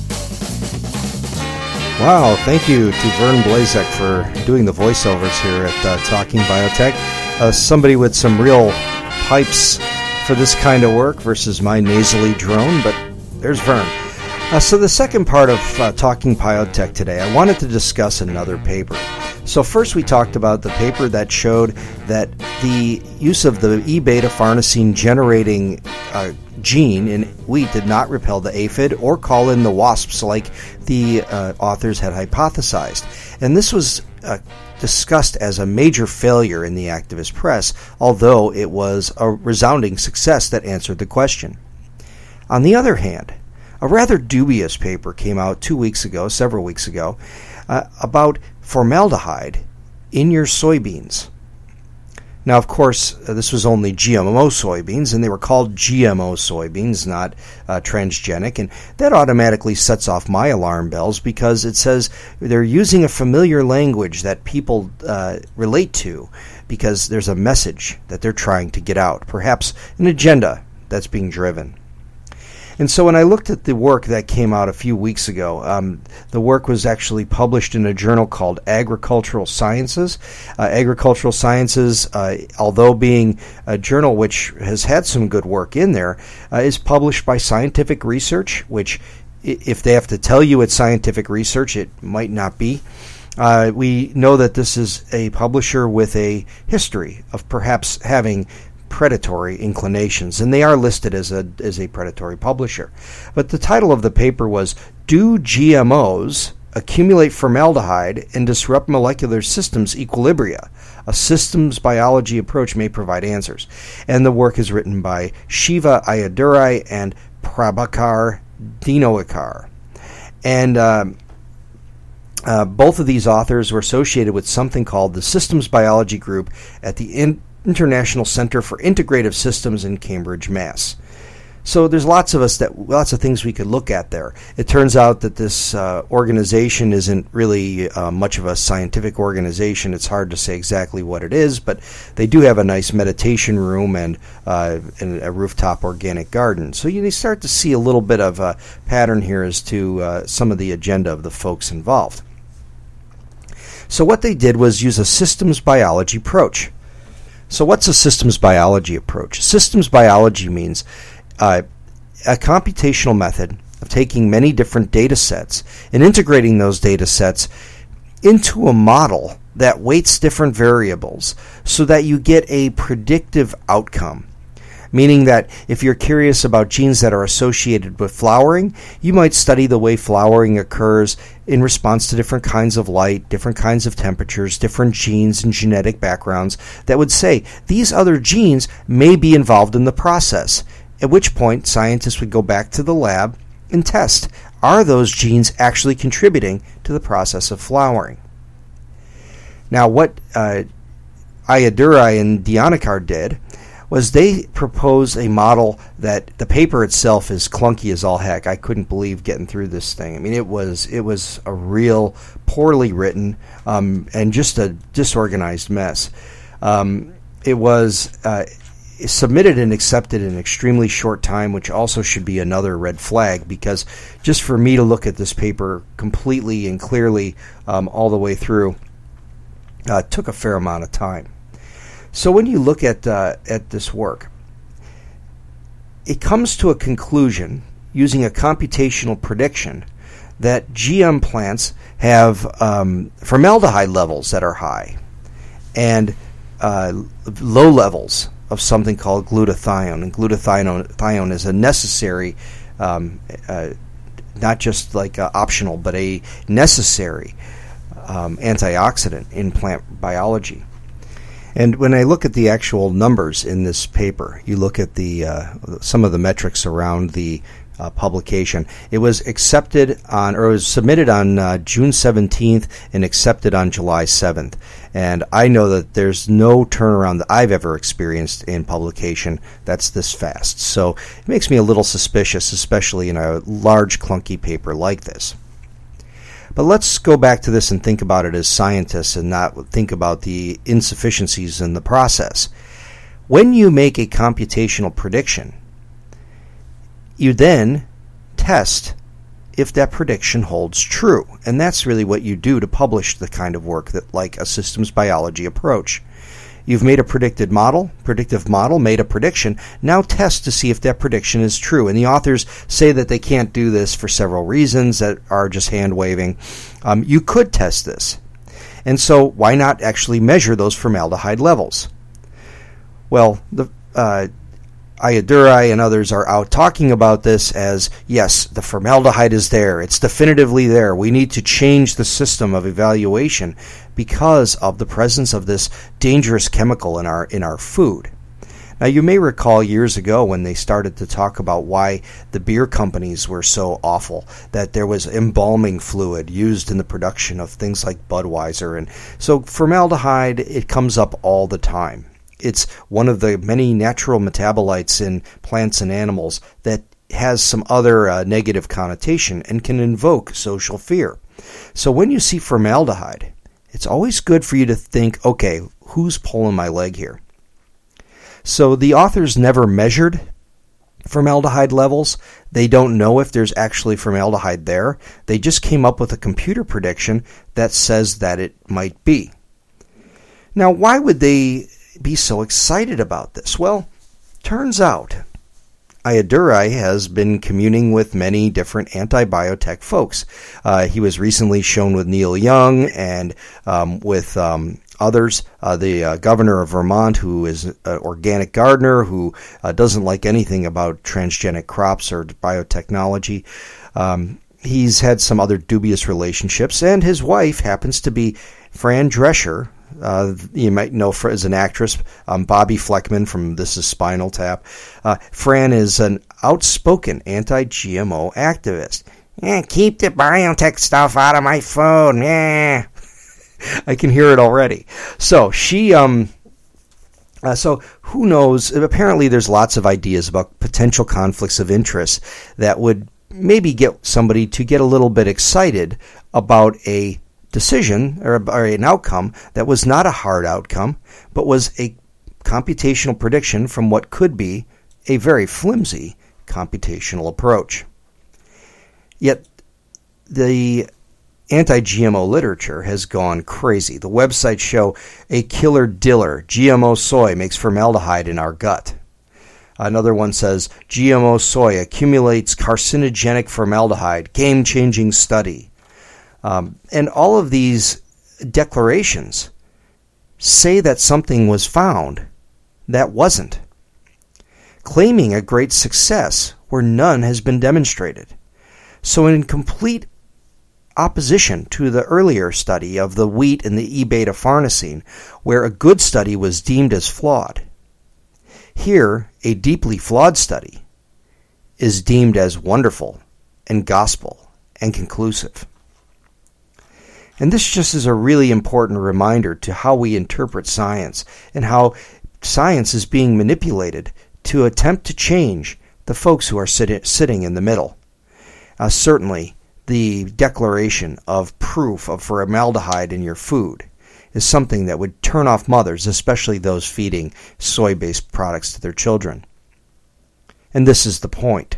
Wow, thank you to Vern Blazek for doing the voiceovers here at Talking Biotech. Somebody with some real pipes for this kind of work versus my nasally drone, but there's Vern. So the second part of Talking Biotech today, I wanted to discuss another paper. So first we talked about the paper that showed that the use of the E-beta farnesene generating gene in wheat did not repel the aphid or call in the wasps like the authors had hypothesized. And this was discussed as a major failure in the activist press, although it was a resounding success that answered the question. On the other hand, a rather dubious paper came out several weeks ago, about formaldehyde in your soybeans. Now, of course, this was only GMO soybeans, and they were called GMO soybeans, not transgenic, and that automatically sets off my alarm bells because it says they're using a familiar language that people relate to because there's a message that they're trying to get out, perhaps an agenda that's being driven. And so when I looked at the work that came out a few weeks ago, the work was actually published in a journal called Agricultural Sciences. Agricultural Sciences, although being a journal which has had some good work in there, is published by Scientific Research, which if they have to tell you it's scientific research, it might not be. We know that this is a publisher with a history of perhaps having predatory inclinations, and they are listed as a predatory publisher. But the title of the paper was, Do GMOs Accumulate Formaldehyde and Disrupt Molecular Systems Equilibria? A systems biology approach may provide answers. And the work is written by Shiva Ayadurai and Prabhakar Dinoekar. And both of these authors were associated with something called the Systems Biology Group at the International Center for Integrative Systems in Cambridge, Mass. So there's lots of things we could look at there. It turns out that this organization isn't really much of a scientific organization. It's hard to say exactly what it is, but they do have a nice meditation room and a rooftop organic garden. So you start to see a little bit of a pattern here as to some of the agenda of the folks involved. So what they did was use a systems biology approach. So what's a systems biology approach? Systems biology means a computational method of taking many different data sets and integrating those data sets into a model that weights different variables so that you get a predictive outcome. Meaning that if you're curious about genes that are associated with flowering, you might study the way flowering occurs in response to different kinds of light, different kinds of temperatures, different genes and genetic backgrounds that would say these other genes may be involved in the process, at which point scientists would go back to the lab and test, are those genes actually contributing to the process of flowering? Now what Ayadurai and Dinoekar did was they proposed a model that the paper itself is clunky as all heck. I couldn't believe getting through this thing. I mean, it was a real poorly written and just a disorganized mess. It was submitted and accepted in an extremely short time, which also should be another red flag, because just for me to look at this paper completely and clearly all the way through took a fair amount of time. So when you look at this work, it comes to a conclusion using a computational prediction that GM plants have formaldehyde levels that are high and low levels of something called glutathione. And glutathione is a necessary, not just like optional, but a necessary antioxidant in plant biology. And when I look at the actual numbers in this paper, you look at the some of the metrics around the publication. It was submitted on June 17th and accepted on July 7th. And I know that there's no turnaround that I've ever experienced in publication that's this fast. So it makes me a little suspicious, especially in a large, clunky paper like this. But let's go back to this and think about it as scientists and not think about the insufficiencies in the process. When you make a computational prediction, you then test if that prediction holds true. And that's really what you do to publish the kind of work that, like a systems biology approach. You've made a predictive model, made a prediction. Now test to see if that prediction is true. And the authors say that they can't do this for several reasons that are just hand-waving. You could test this. And so why not actually measure those formaldehyde levels? Well, the Ayyadurai and others are out talking about this as, yes, the formaldehyde is there. It's definitively there. We need to change the system of evaluation because of the presence of this dangerous chemical in our food. Now, you may recall years ago when they started to talk about why the beer companies were so awful, that there was embalming fluid used in the production of things like Budweiser. And so formaldehyde, it comes up all the time. It's one of the many natural metabolites in plants and animals that has some other negative connotation and can invoke social fear. So when you see formaldehyde, it's always good for you to think, okay, who's pulling my leg here? So the authors never measured formaldehyde levels. They don't know if there's actually formaldehyde there. They just came up with a computer prediction that says that it might be. Now, why would they be so excited about this? Well, turns out Ayyadurai has been communing with many different anti-biotech folks. He was recently shown with Neil Young and with others. The governor of Vermont, who is an organic gardener, who doesn't like anything about transgenic crops or biotechnology. He's had some other dubious relationships, and his wife happens to be Fran Drescher. You might know as an actress, Bobby Fleckman from This Is Spinal Tap. Fran is an outspoken anti-GMO activist. Keep the biotech stuff out of my food. I can hear it already. So she, so who knows? Apparently, there's lots of ideas about potential conflicts of interest that would maybe get somebody to get a little bit excited about a decision or an outcome that was not a hard outcome, but was a computational prediction from what could be a very flimsy computational approach. Yet the anti-GMO literature has gone crazy. The websites show a killer diller. GMO soy makes formaldehyde in our gut. Another one says GMO soy accumulates carcinogenic formaldehyde. Game-changing study. And all of these declarations say that something was found that wasn't, claiming a great success where none has been demonstrated. So in complete opposition to the earlier study of the wheat and the E-beta farnesene, where a good study was deemed as flawed, here a deeply flawed study is deemed as wonderful and gospel and conclusive. And this just is a really important reminder to how we interpret science and how science is being manipulated to attempt to change the folks who are sitting in the middle. Certainly, the declaration of proof of formaldehyde in your food is something that would turn off mothers, especially those feeding soy-based products to their children. And this is the point.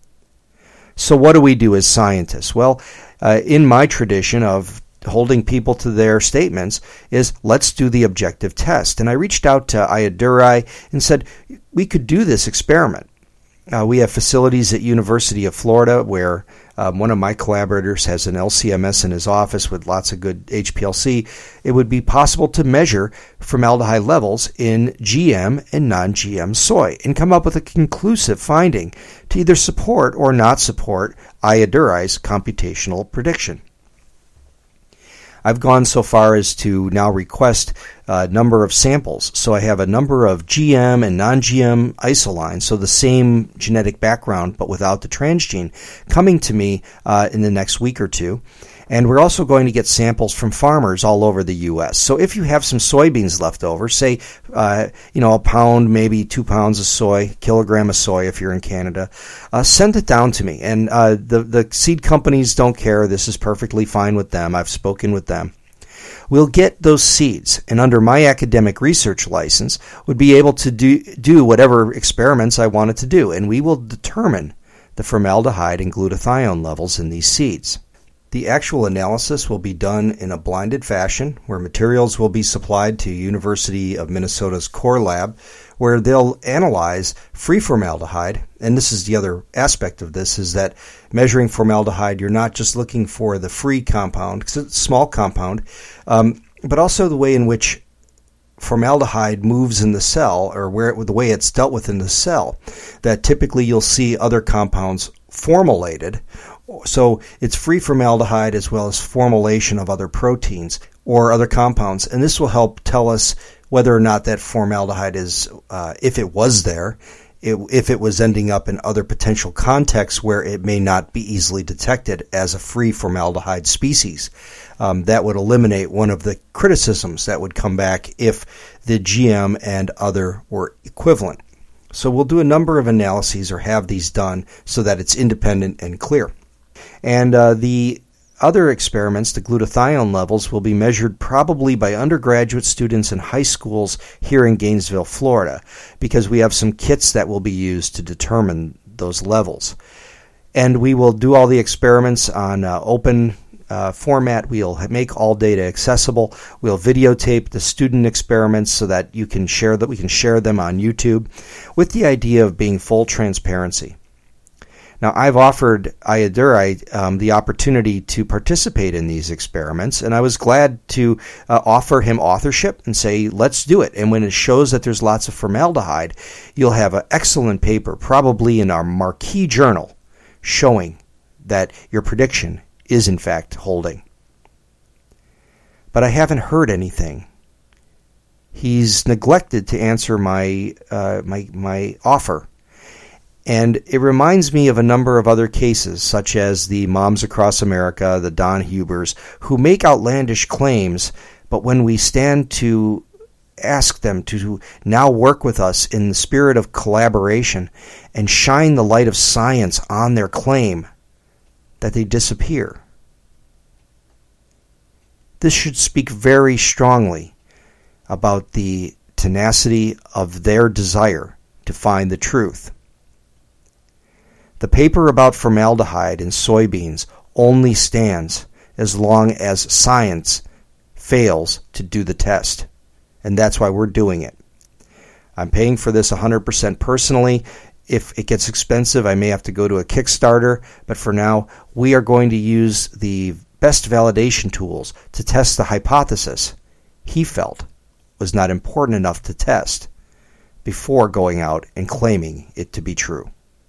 So what do we do as scientists? Well, in my tradition of holding people to their statements is let's do the objective test. And I reached out to Ayyadurai and said we could do this experiment. We have facilities at University of Florida where one of my collaborators has an LCMS in his office with lots of good HPLC. It would be possible to measure formaldehyde levels in GM and non-GM soy and come up with a conclusive finding to either support or not support Ayyadurai's computational prediction. I've gone so far as to now request a number of samples. So I have a number of GM and non-GM isolines, so the same genetic background but without the transgene, coming to me in the next week or two. And we're also going to get samples from farmers all over the U.S. So if you have some soybeans left over, say, a pound, maybe 2 pounds of soy, kilogram of soy if you're in Canada, send it down to me. And the seed companies don't care. This is perfectly fine with them. I've spoken with them. We'll get those seeds, and under my academic research license, would be able to do whatever experiments I wanted to do, and we will determine the formaldehyde and glutathione levels in these seeds. The actual analysis will be done in a blinded fashion, where materials will be supplied to University of Minnesota's core lab, where they'll analyze free formaldehyde. And this is the other aspect of this, is that measuring formaldehyde, you're not just looking for the free compound, because it's a small compound. but also the way in which formaldehyde moves in the cell, or the way it's dealt with in the cell, that typically you'll see other compounds formulated. So it's free formaldehyde as well as formulation of other proteins or other compounds. And this will help tell us whether or not that formaldehyde is, if it was there, if it was ending up in other potential contexts where it may not be easily detected as a free formaldehyde species. That would eliminate one of the criticisms that would come back if the GM and other were equivalent. So we'll do a number of analyses or have these done so that it's independent and clear. And the other experiments, the glutathione levels, will be measured probably by undergraduate students in high schools here in Gainesville, Florida, because we have some kits that will be used to determine those levels. And we will do all the experiments on open format. We'll make all data accessible. We'll videotape the student experiments so that we can share them on YouTube, with the idea of being full transparency. Now, I've offered Ayadurai the opportunity to participate in these experiments, and I was glad to offer him authorship and say, let's do it. And when it shows that there's lots of formaldehyde, you'll have an excellent paper, probably in our marquee journal, showing that your prediction is in fact holding. But I haven't heard anything. He's neglected to answer my offer. And it reminds me of a number of other cases, such as the Moms Across America, the Don Hubers, who make outlandish claims, but when we stand to ask them to now work with us in the spirit of collaboration and shine the light of science on their claim, that they disappear. This should speak very strongly about the tenacity of their desire to find the truth. The paper about formaldehyde in soybeans only stands as long as science fails to do the test, and that's why we're doing it. I'm paying for this 100% personally. If it gets expensive, I may have to go to a Kickstarter, but for now, we are going to use the best validation tools to test the hypothesis he felt was not important enough to test before going out and claiming it to be true.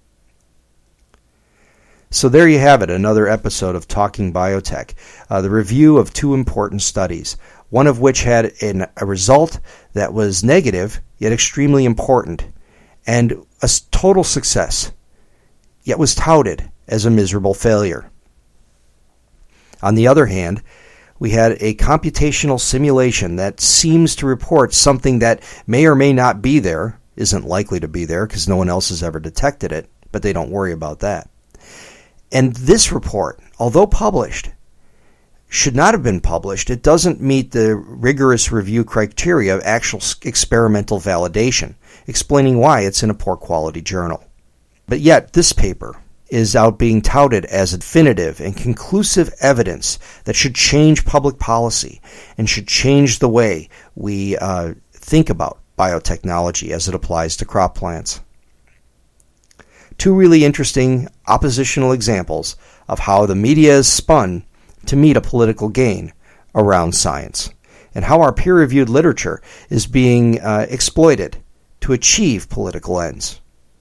So there you have it, another episode of Talking Biotech, the review of two important studies, one of which had a result that was negative, yet extremely important, and a total success, yet was touted as a miserable failure. On the other hand, we had a computational simulation that seems to report something that may or may not be there, isn't likely to be there because no one else has ever detected it, but they don't worry about that. And this report, although published, should not have been published. It doesn't meet the rigorous review criteria of actual experimental validation, explaining why it's in a poor quality journal. But yet, this paper is out being touted as definitive and conclusive evidence that should change public policy and should change the way we think about biotechnology as it applies to crop plants. Two really interesting oppositional examples of how the media is spun to meet a political gain around science, and how our peer-reviewed literature is being exploited to achieve political ends.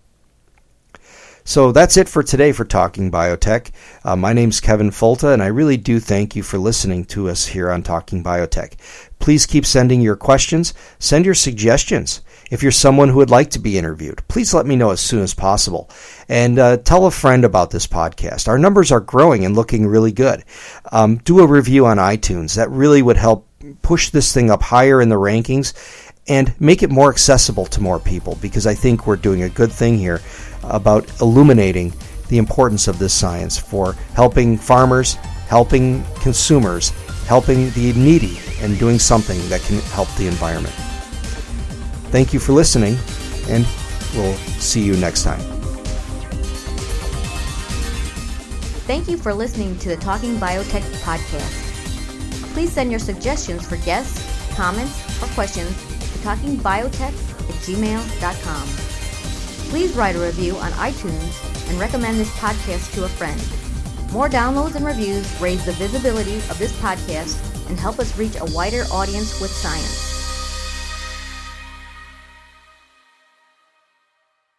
So that's it for today for Talking Biotech. My name's Kevin Folta, and I really do thank you for listening to us here on Talking Biotech. Please keep sending your questions. Send your suggestions. If you're someone who would like to be interviewed, please let me know as soon as possible. And tell a friend about this podcast. Our numbers are growing and looking really good. Do a review on iTunes. That really would help push this thing up higher in the rankings and make it more accessible to more people, because I think we're doing a good thing here about illuminating the importance of this science for helping farmers, helping consumers, helping the needy, and doing something that can help the environment. Thank you for listening, and we'll see you next time. Thank you for listening to the Talking Biotech podcast. Please send your suggestions for guests, comments, or questions to talkingbiotech@gmail.com. Please write a review on iTunes and recommend this podcast to a friend. More downloads and reviews raise the visibility of this podcast and help us reach a wider audience with science.